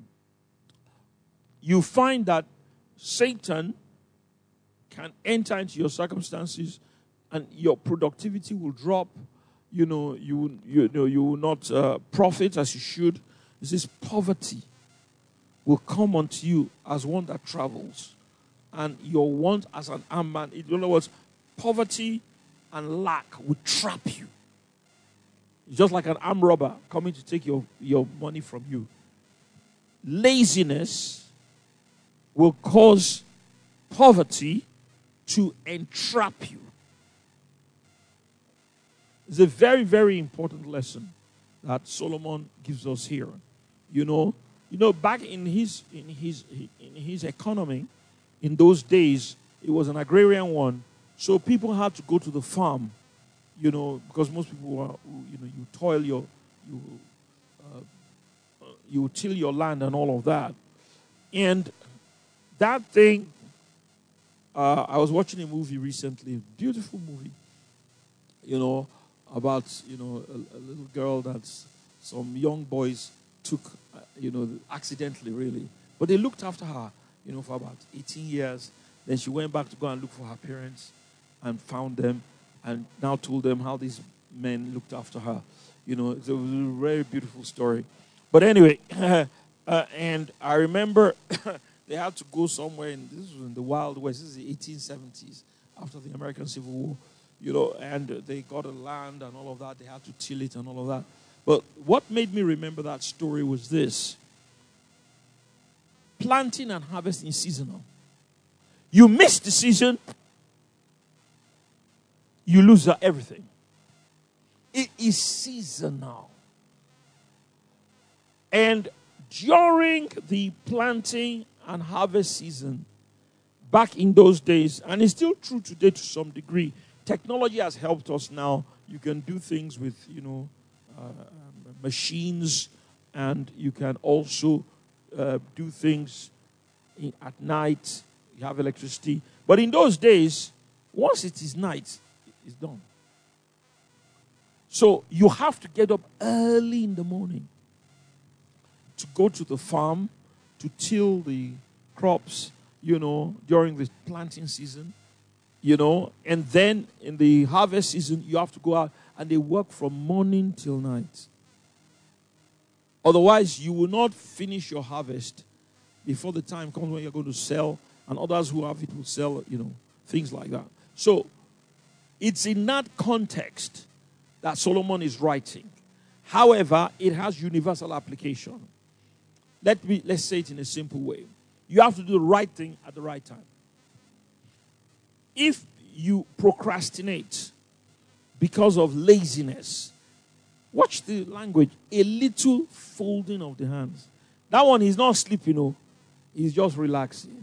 you find that Satan can enter into your circumstances and your productivity will drop. You know, you, you know, you will not uh, profit as you should. It's this poverty will come unto you as one that travels. And your want as an armed man. In other words, poverty and lack will trap you. It's just like an armed robber coming to take your, your money from you. Laziness will cause poverty to entrap you. It's a very, very important lesson that Solomon gives us here. You know, you know, back in his in his in his economy, in those days, it was an agrarian one. So people had to go to the farm, you know, because most people were, you know, you toil your, you, uh, you till your land and all of that. And that thing, uh, I was watching a movie recently, beautiful movie, you know, about, you know, a, a little girl that some young boys took, uh, you know, accidentally really. But they looked after her, you know, for about eighteen years. Then she went back to go and look for her parents and found them and now told them how these men looked after her. You know, it was a very beautiful story. But anyway, uh, and I remember they had to go somewhere, in, this was in the Wild West, this is the eighteen seventies, after the American Civil War, you know, and they got a land and all of that. They had to till it and all of that. But what made me remember that story was this. Planting and harvesting is seasonal. You miss the season, you lose everything. It is seasonal. And during the planting and harvest season, back in those days, and it's still true today to some degree, technology has helped us now. You can do things with, you know, uh, machines, and you can also uh, do things in, at night. You have electricity. But in those days, once it is night, it's done. So you have to get up early in the morning to go to the farm, to till the crops, you know, during the planting season, you know, and then in the harvest season, you have to go out and they work from morning till night. Otherwise, you will not finish your harvest before the time comes when you're going to sell, and others who have it will sell, you know, things like that. So, it's in that context that Solomon is writing. However, it has universal application. Let me, let's say it in a simple way. You have to do the right thing at the right time. If you procrastinate because of laziness, watch the language, a little folding of the hands. That one is not sleeping, no. He's just relaxing.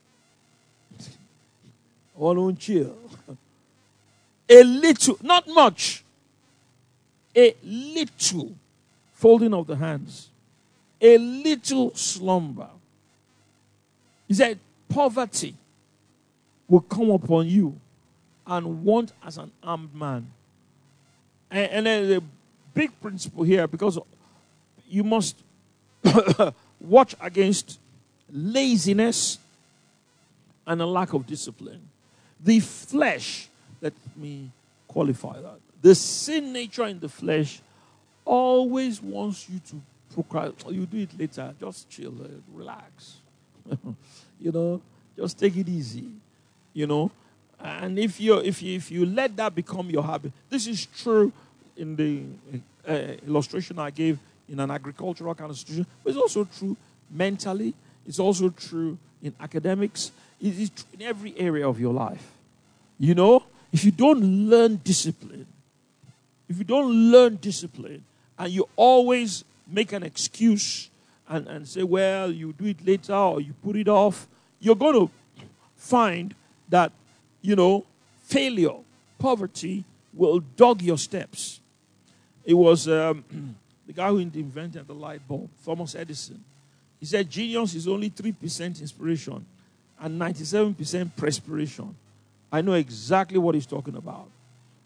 Or don't chill. A little, not much. A little folding of the hands. A little slumber. He said, poverty will come upon you and want as an armed man. And, and then the big principle here, because you must watch against laziness and a lack of discipline. The flesh, let me qualify that. The sin nature in the flesh always wants you to procrastinate. You do it later. Just chill, relax. You know, just take it easy. You know, and if you if you if you let that become your habit, this is true in the uh, illustration I gave in an agricultural kind of situation, but it's also true mentally. It's also true in academics. It is true in every area of your life. You know, if you don't learn discipline, if you don't learn discipline, and you always make an excuse and, and say, well, you do it later or you put it off, you're going to find that, you know, failure, poverty will dog your steps. It was um, the guy who invented the light bulb, Thomas Edison. He said genius is only three percent inspiration and ninety-seven percent perspiration. I know exactly what he's talking about.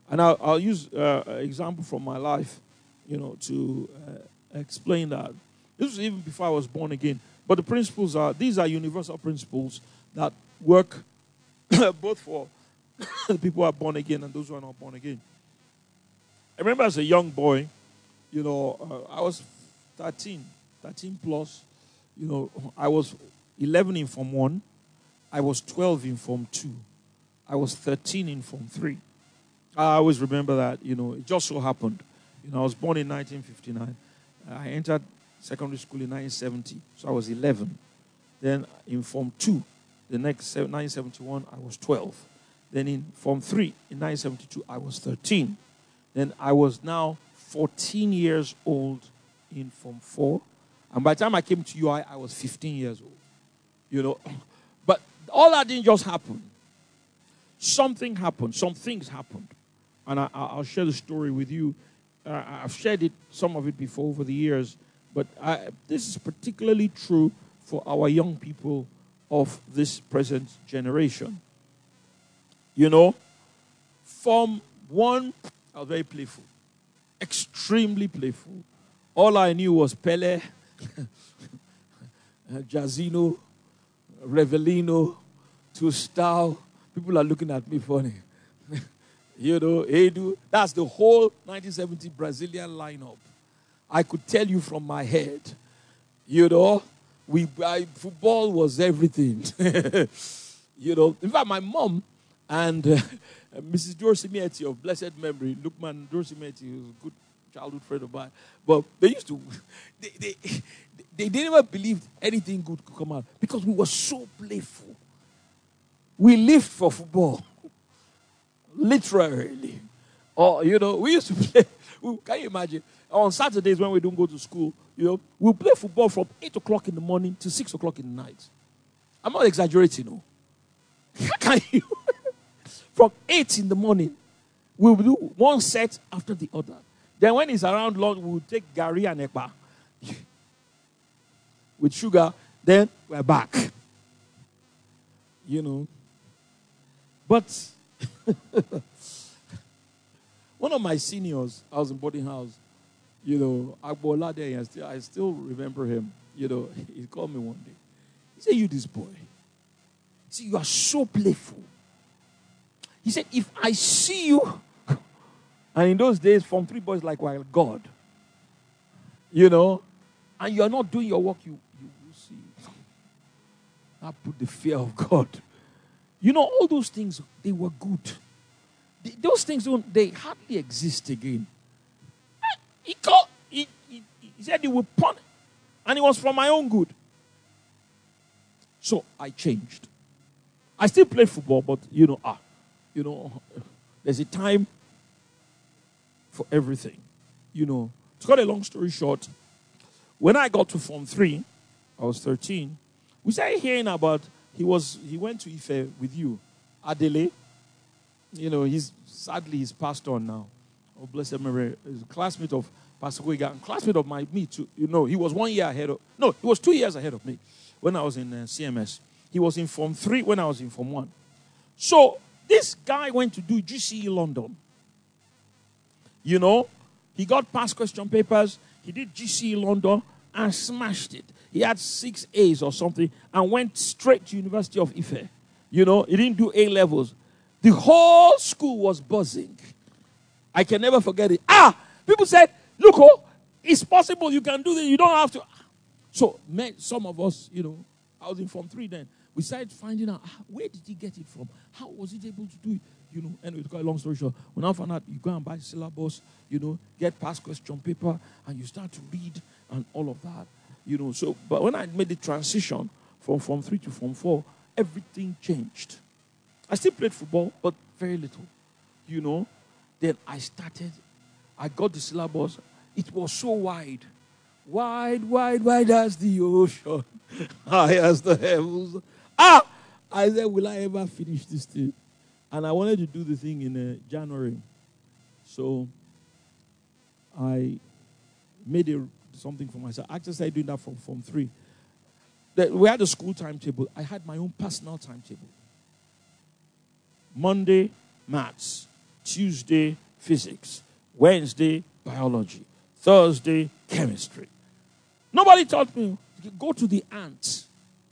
And I'll, I'll use uh, an example from my life, you know, to uh, explain that. This was even before I was born again. But the principles are, these are universal principles that work both for the people who are born again and those who are not born again. I remember as a young boy, you know, uh, I was thirteen, thirteen plus. You know, I was eleven in Form one. I was twelve in Form two. I was thirteen in Form three. I always remember that, you know, it just so happened. You know, I was born in nineteen fifty-nine. I entered secondary school in nineteen seventy, so I was eleven. Then in Form two, the next nineteen seventy-one, I was twelve. Then in Form three, in nineteen seventy-two, I was thirteen. Then I was now fourteen years old in Form four. And by the time I came to U I, I was fifteen years old. You know, but all that didn't just happen. Something happened. Some things happened. And I, I'll share the story with you. Uh, I've shared it, some of it before over the years. But I, this is particularly true for our young people of this present generation. You know, Form one, I was very playful. Extremely playful. All I knew was Pele, Jairzinho, Revelino, Tostão. People are looking at me funny. You know, Edu. That's the whole nineteen seventy Brazilian lineup. I could tell you from my head. You know, we I, football was everything. You know, in fact, my mom and uh, Missus Dorsey Mieti of blessed memory, Lukman Dorsey Mieti, was a good childhood friend of mine. But they used to, they, they, they, they never believed anything good could come out because we were so playful. We lived for football. Literally. Or, you know, we used to play, can you imagine? On Saturdays when we don't go to school, you know, we'll play football from eight o'clock in the morning to six o'clock in the night. I'm not exaggerating, no. Can you? From eight in the morning, we'll do one set after the other. Then when it's around lunch, we'll take Gary and Ekpa with sugar. Then we're back. You know. But one of my seniors, I was in boarding house, you know, Agbola there, I still, I still remember him. You know, he called me one day. He said, "You this boy. He said, you are so playful." He said, "If I see you," and in those days, Form three boys like were God. You know, and you are not doing your work, you, you will see. I put the fear of God. You know, all those things, they were good. They, those things, don't, they hardly exist again. He, called, he, he, he said he would punish. And it was for my own good. So I changed. I still play football, but, you know, ah, you know, there's a time for everything. You know, to cut a long story short, when I got to Form three, I was thirteen, we started hearing about, he was, he went to Ife with you, Adele. You know, he's, sadly, he's passed on now. Oh, blessed memory. He's a classmate of Pastor Guiga, and classmate of my, me too. You know, he was one year ahead of, no, he was two years ahead of me when I was in uh, C M S. He was in Form three when I was in Form one. So, this guy went to do G C E London. You know, he got past question papers, he did G C E London and smashed it. He had six A's or something and went straight to University of Ife. You know, he didn't do A levels. The whole school was buzzing. I can never forget it. Ah, people said, "Look, oh, it's possible you can do this. You don't have to." So, man, some of us, you know, I was in Form three then. We started finding out, ah, where did he get it from? How was he able to do it? You know, anyway, to cut a long story short, when I found out, you go and buy syllabus, you know, get past question paper, and you start to read and all of that. You know, so, but when I made the transition from Form three to Form four, everything changed. I still played football, but very little. You know, then I started, I got the syllabus. It was so wide. Wide, wide, wide as the ocean. High as the heavens. Ah! I said, will I ever finish this thing? And I wanted to do the thing in uh, January. So I made a, something for myself. I just started doing that from Form three. The, we had a school timetable. I had my own personal timetable. Monday, maths. Tuesday, physics. Wednesday, biology. Thursday, chemistry. Nobody taught me. Go to the ants.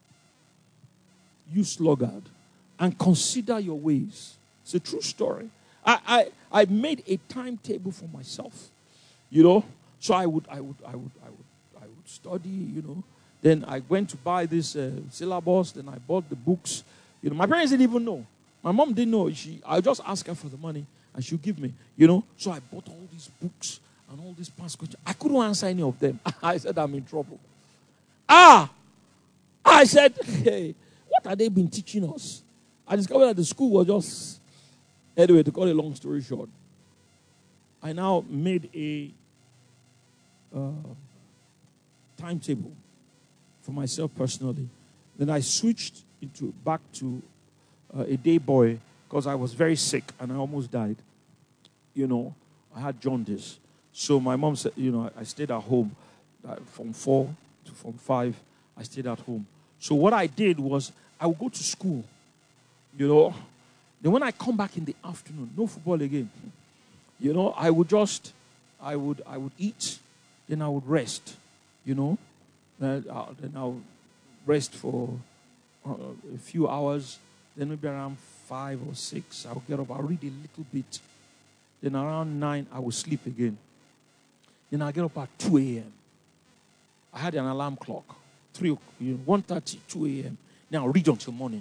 You sluggard. And consider your ways. It's a true story. I, I, I made a timetable for myself. You know. So I would, I would, I would, I would, I would study, you know. Then I went to buy this uh, syllabus. Then I bought the books. You know, my parents didn't even know. My mom didn't know. She, I just asked her for the money, and she'll give me. You know, so I bought all these books and all these past questions. I couldn't answer any of them. I said, I'm in trouble. Ah, I said, hey, what have they been teaching us? I discovered that the school was just, anyway, to cut a long story short, I now made a uh, timetable for myself personally. Then I switched into back to uh, a day boy because I was very sick and I almost died. You know, I had jaundice. So my mom said, you know, I stayed at home uh, from four to from five. I stayed at home. So what I did was I would go to school, you know. Then when I come back in the afternoon, no football again. You know, I would just, I would, I would eat, then I would rest, you know. Then I'll, then I'll rest for uh, a few hours. Then maybe around five or six, I'll get up. I'll read a little bit. Then around nine, I will sleep again. Then I'll get up at two a.m. I had an alarm clock. three, you know, one thirty, two a.m. Then I'll read until morning.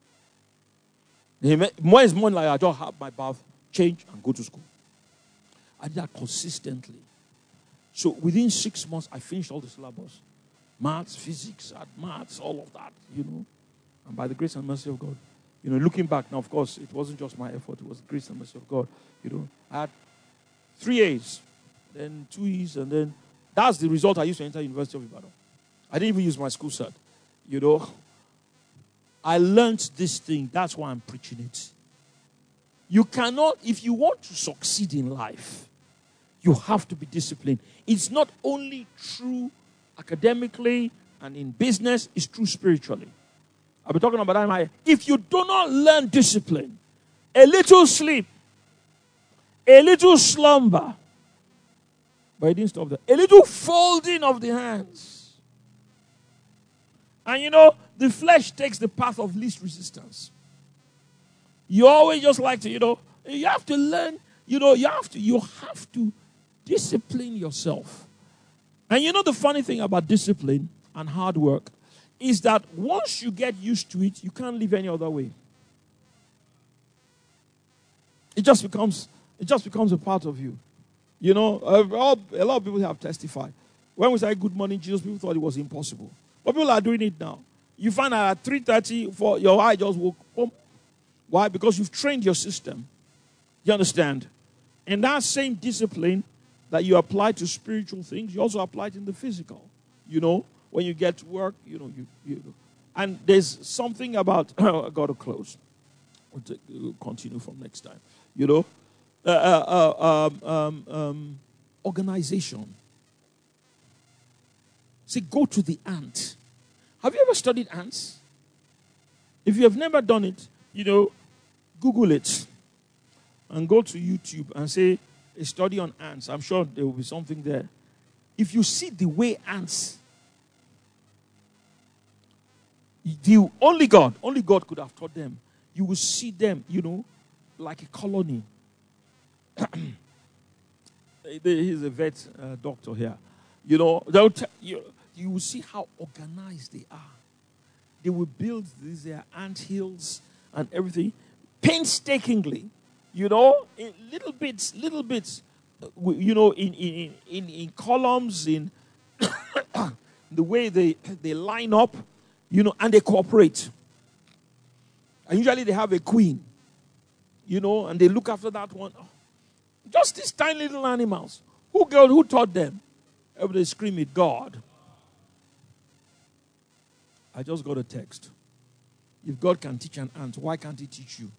More is morning, like I just have my bath, change, and go to school. I did that consistently. So within six months, I finished all the syllabus. Maths, physics, maths, all of that, you know. And by the grace and mercy of God, you know, looking back now, of course, it wasn't just my effort. It was the grace and mercy of God. You know, I had three A's, then two E's, and then that's the result I used to enter University of Ibadan. I didn't even use my school cert. You know, I learned this thing. That's why I'm preaching it. You cannot, if you want to succeed in life, you have to be disciplined. It's not only true academically and in business, it's true spiritually. I'll be talking about that. If you do not learn discipline, a little sleep, a little slumber, but it didn't stop there, a little folding of the hands. And you know, the flesh takes the path of least resistance. You always just like to, you know, you have to learn, you know, you have to, you have to discipline yourself. And you know the funny thing about discipline and hard work is that once you get used to it, you can't live any other way. It just becomes, it just becomes a part of you. You know, a lot of people have testified. When we say good morning, Jesus, people thought it was impossible. But people are doing it now. You find out at three thirty, for your eye just woke up. Why? Because you've trained your system. You understand? And that same discipline that you apply to spiritual things, you also apply it in the physical. You know, when you get to work, you know, you, you and there's something about, I got to close. We'll, take, we'll continue from next time. You know, uh, uh, uh, um, um, um, organization. See, go to the ant. Have you ever studied ants? If you have never done it, you know, Google it and go to YouTube and say a study on ants. I'm sure there will be something there. If you see the way ants, the only God, only God could have taught them. You will see them, you know, like a colony. He's a vet uh, doctor here. You know, they'll t- you, you will see how organized they are. They will build these uh, ant hills and everything painstakingly, you know, in little bits, little bits, you know, in in in, in columns, in the way they they line up, you know, and they cooperate. And usually they have a queen, you know, and they look after that one. Just these tiny little animals. Who girl? Who taught them? Everybody scream it, God. I just got a text. If God can teach an ant, why can't he teach you?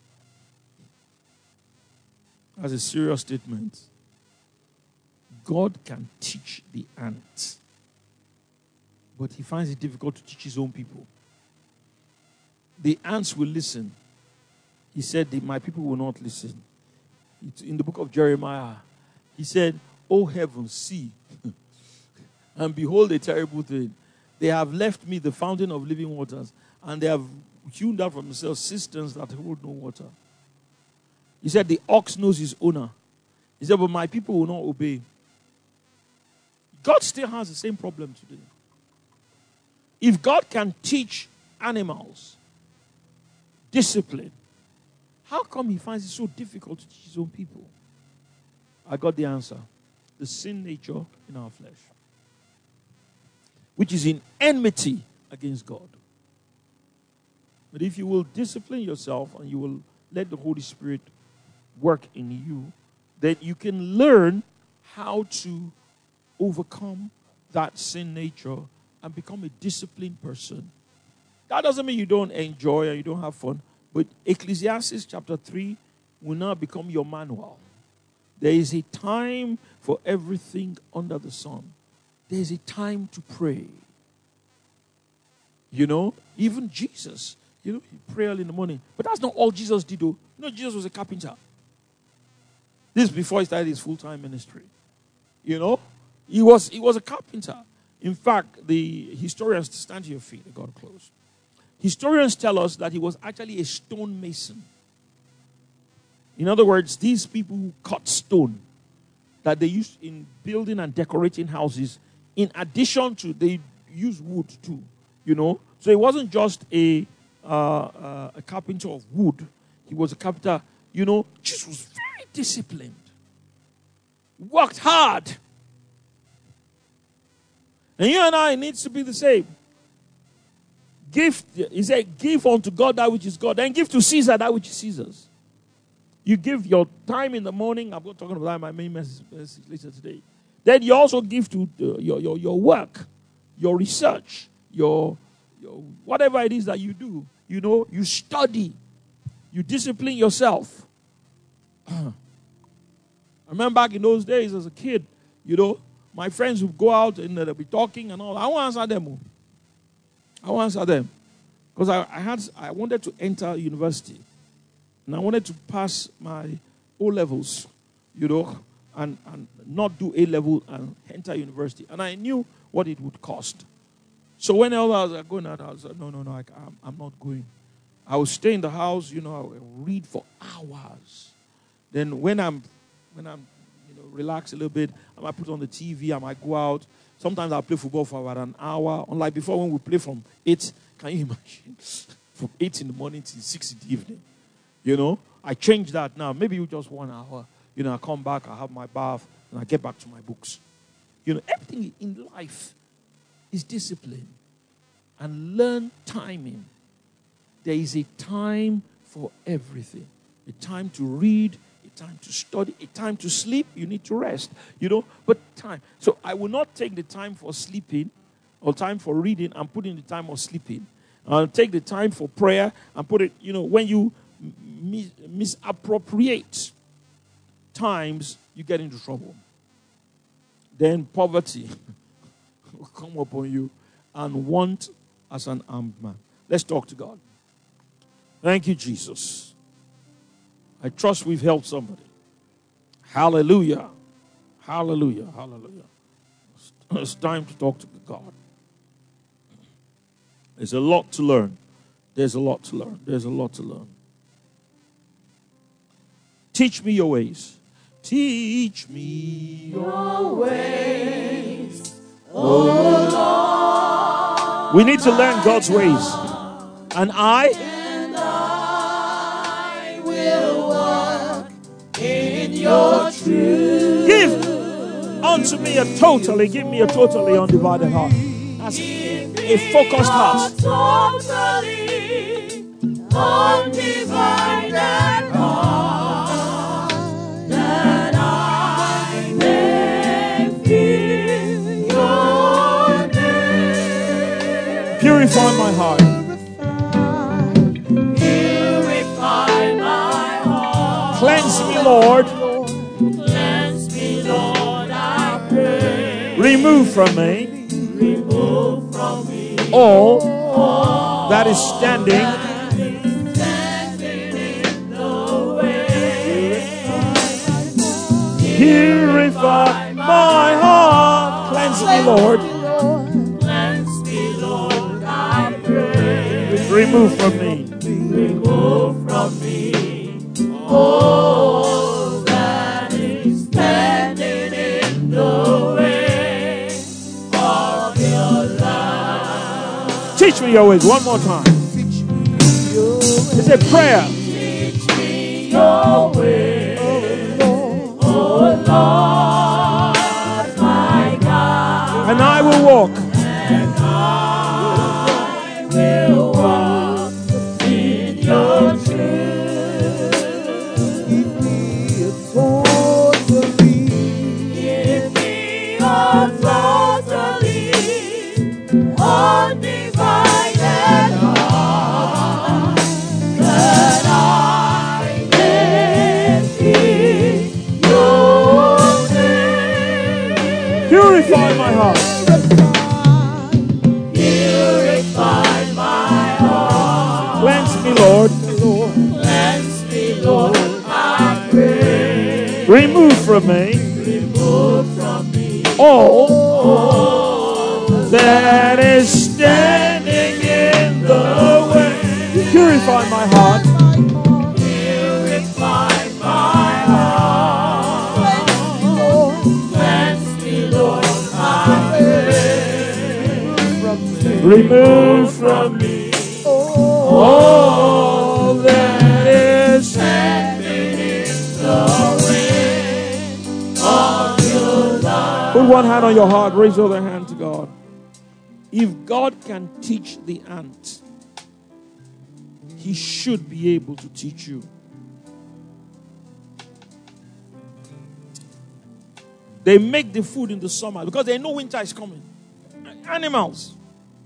That's a serious statement. God can teach the ant, but he finds it difficult to teach his own people. The ants will listen. He said, my people will not listen. It's in the book of Jeremiah. He said, "O heavens, see, and behold a terrible thing. They have left me the fountain of living waters, and they have hewn out for themselves cisterns that hold no water." He said, "The ox knows his owner." He said, "But my people will not obey." God still has the same problem today. If God can teach animals discipline, how come he finds it so difficult to teach his own people? I got the answer. The sin nature in our flesh, which is in enmity against God. But if you will discipline yourself and you will let the Holy Spirit work in you, then you can learn how to overcome that sin nature and become a disciplined person. That doesn't mean you don't enjoy and you don't have fun, but Ecclesiastes chapter three will now become your manual. There is a time for everything under the sun. There is a time to pray. You know, even Jesus, you know, he prayed early in the morning. But that's not all Jesus did, though. You know, Jesus was a carpenter. This is before he started his full-time ministry. You know, he was, he was a carpenter. In fact, the historians, stand to your feet, they got close. Historians tell us that he was actually a stone mason. In other words, these people who cut stone that they used in building and decorating houses, in addition to, they use wood too, you know. So he wasn't just a, uh, uh, a carpenter of wood. He was a carpenter, you know. Jesus was very disciplined. Worked hard. And you and I needs to be the same. Give, he said, give unto God that which is God, and give to Caesar that which is Caesar's. You give your time in the morning. I'm going to talk about that in my main message later today. Then you also give to uh, your, your, your work, your research, your, your whatever it is that you do. You know, you study. You discipline yourself. I remember back in those days as a kid, you know, my friends would go out and they'll be talking and all. I won't answer them. I won't answer them. Because I, I had I wanted to enter university. And I wanted to pass my O levels, you know, and, and not do A level and enter university. And I knew what it would cost. So when others were going out, I was like, no, no, no, I, I'm, I'm not going. I will stay in the house, you know, I will read for hours. Then when I'm, when I'm, you know, relax a little bit, I might put on the T V, I might go out. Sometimes I'll play football for about an hour. Unlike before when we play from eight, can you imagine? From eight in the morning to six in the evening. You know, I changed that now. Maybe you just one hour. You know, I come back, I have my bath, and I get back to my books. You know, everything in life is discipline. And learn timing. There is a time for everything. A time to read, a time to study, a time to sleep. You need to rest. You know, but time. So I will not take the time for sleeping or time for reading and put in the time of sleeping. I'll take the time for prayer and put it, you know, when you Mis- misappropriate times, you get into trouble. Then poverty will come upon you and want as an armed man. Let's talk to God. Thank you, Jesus. I trust we've helped somebody. Hallelujah. Hallelujah. Hallelujah. It's time to talk to God. There's a lot to learn. There's a lot to learn. There's a lot to learn. Teach me your ways. Teach me your ways, oh Lord. We need to learn God's ways. And I, and I will walk in your truth. Give unto me a totally, give me a totally undivided heart. That's a focused heart. Totally undivided heart. Purify my heart. Purify my heart. Cleanse me, Lord. Cleanse me, Lord, I pray. Remove from me. Remove from me all, all that is standing, that is standing in the way. Purify my heart. Cleanse me, Lord. Cleanse me, Lord, I pray. Remove from me. Remove from me all that is standing in the way of your love. Teach me your ways. One more time. It's a prayer. Teach me your way, oh Lord, my God. And I will walk. And I will walk in your truth. Give me a totally, give me a totally undivided heart, that I may see your name. Purify my heart. Purify my heart. Cleanse me, Lord. Cleanse me, Lord, I pray. Remove from me Remove from me all all that is standing in the way. Purify my heart. Purify my heart. Cleanse me, Lord, I pray. Remove from me all that is standing in the way of your love. Put one hand on your heart, raise your other hand to God. If God can teach the ant, He should be able to teach you. They make the food in the summer because they know winter is coming. Animals.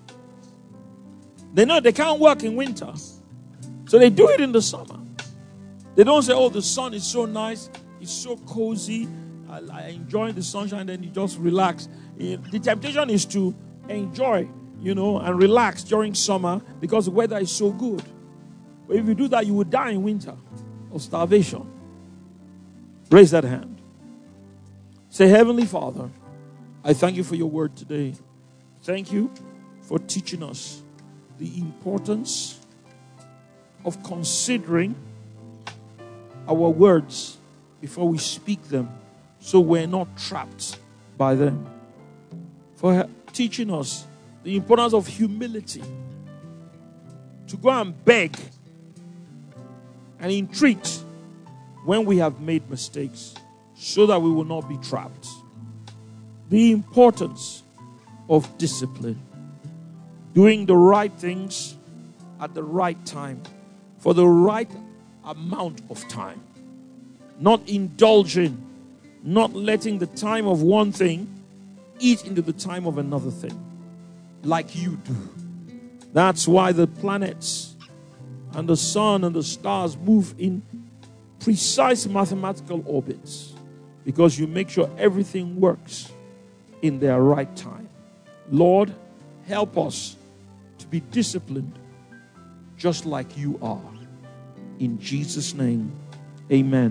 They know they can't work in winter. So they do it in the summer. They don't say, oh, the sun is so nice. It's so cozy. I, I enjoy the sunshine. Then you just relax. The temptation is to enjoy, you know, and relax during summer because the weather is so good. But if you do that, you will die in winter of starvation. Raise that hand. Say, Heavenly Father, I thank you for your word today. Thank you for teaching us the importance of considering our words before we speak them so we're not trapped by them. For teaching us the importance of humility, to go and beg and entreat when we have made mistakes so that we will not be trapped. The importance of discipline, doing the right things at the right time for the right amount of time, not indulging, not letting the time of one thing eat into the time of another thing like you do. That's why the planets and the sun and the stars move in precise mathematical orbits, because you make sure everything works in their right time. Lord, help us to be disciplined just like you are. In Jesus' name, amen.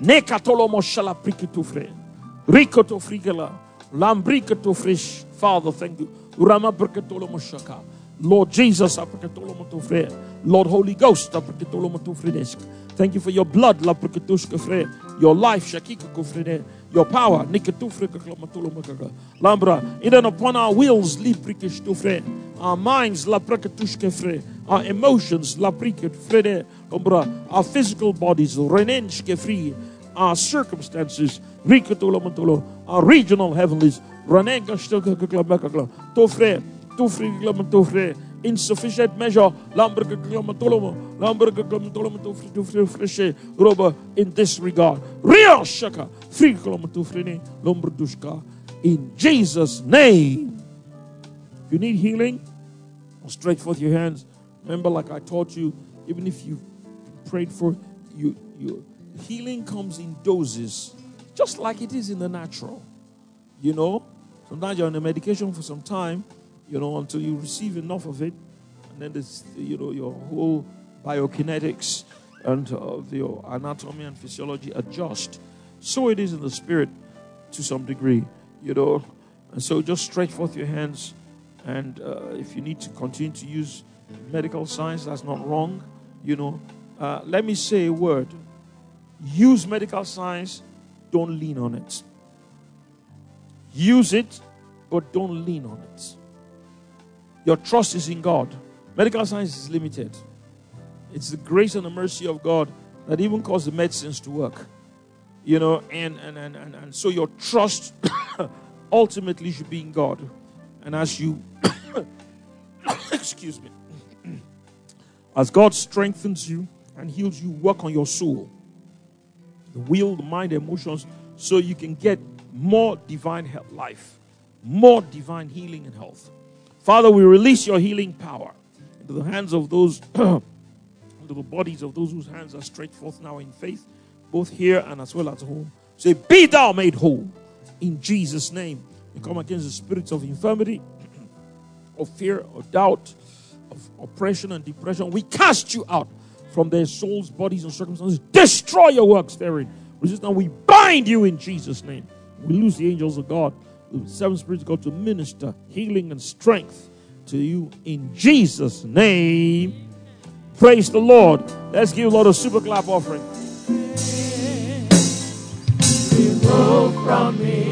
Father, thank you. Lord Jesus, Lord Holy Ghost, thank you for your blood, your life, your power, even upon our wills, our minds, our emotions, our physical bodies, our circumstances, our regional heavenlies, insufficient measure in this regard. In Jesus' name. If you need healing, stretch forth your hands. Remember, like I taught you, even if you prayed for you, you healing comes in doses, just like it is in the natural. You know, sometimes you're on a medication for some time, you know, until you receive enough of it, and then this, you know, your whole biokinetics and uh, your anatomy and physiology adjust. So it is in the spirit to some degree, you know. And so just stretch forth your hands. And uh, if you need to continue to use medical science, that's not wrong, you know. Uh, let me say a word. Use medical science, don't lean on it. Use it, but don't lean on it. Your trust is in God. Medical science is limited. It's the grace and the mercy of God that even caused the medicines to work. You know, and, and, and, and, and so your trust ultimately should be in God. And as you, excuse me, as God strengthens you and heals you, work on your soul, the will, the mind, the emotions, so you can get more divine health, life, more divine healing and health. Father, we release your healing power into the hands of those, into the bodies of those whose hands are stretched forth now in faith, both here and as well as home. Say, be thou made whole in Jesus' name. We come against the spirits of infirmity, of fear, of doubt, of oppression and depression. We cast you out from their souls, bodies, and circumstances. Destroy your works therein. Resist now. We bind you in Jesus' name. We lose the angels of God, the seven spirits of God, to minister healing and strength to you in Jesus' name. Praise the Lord. Let's give the Lord a super clap offering. Remove from me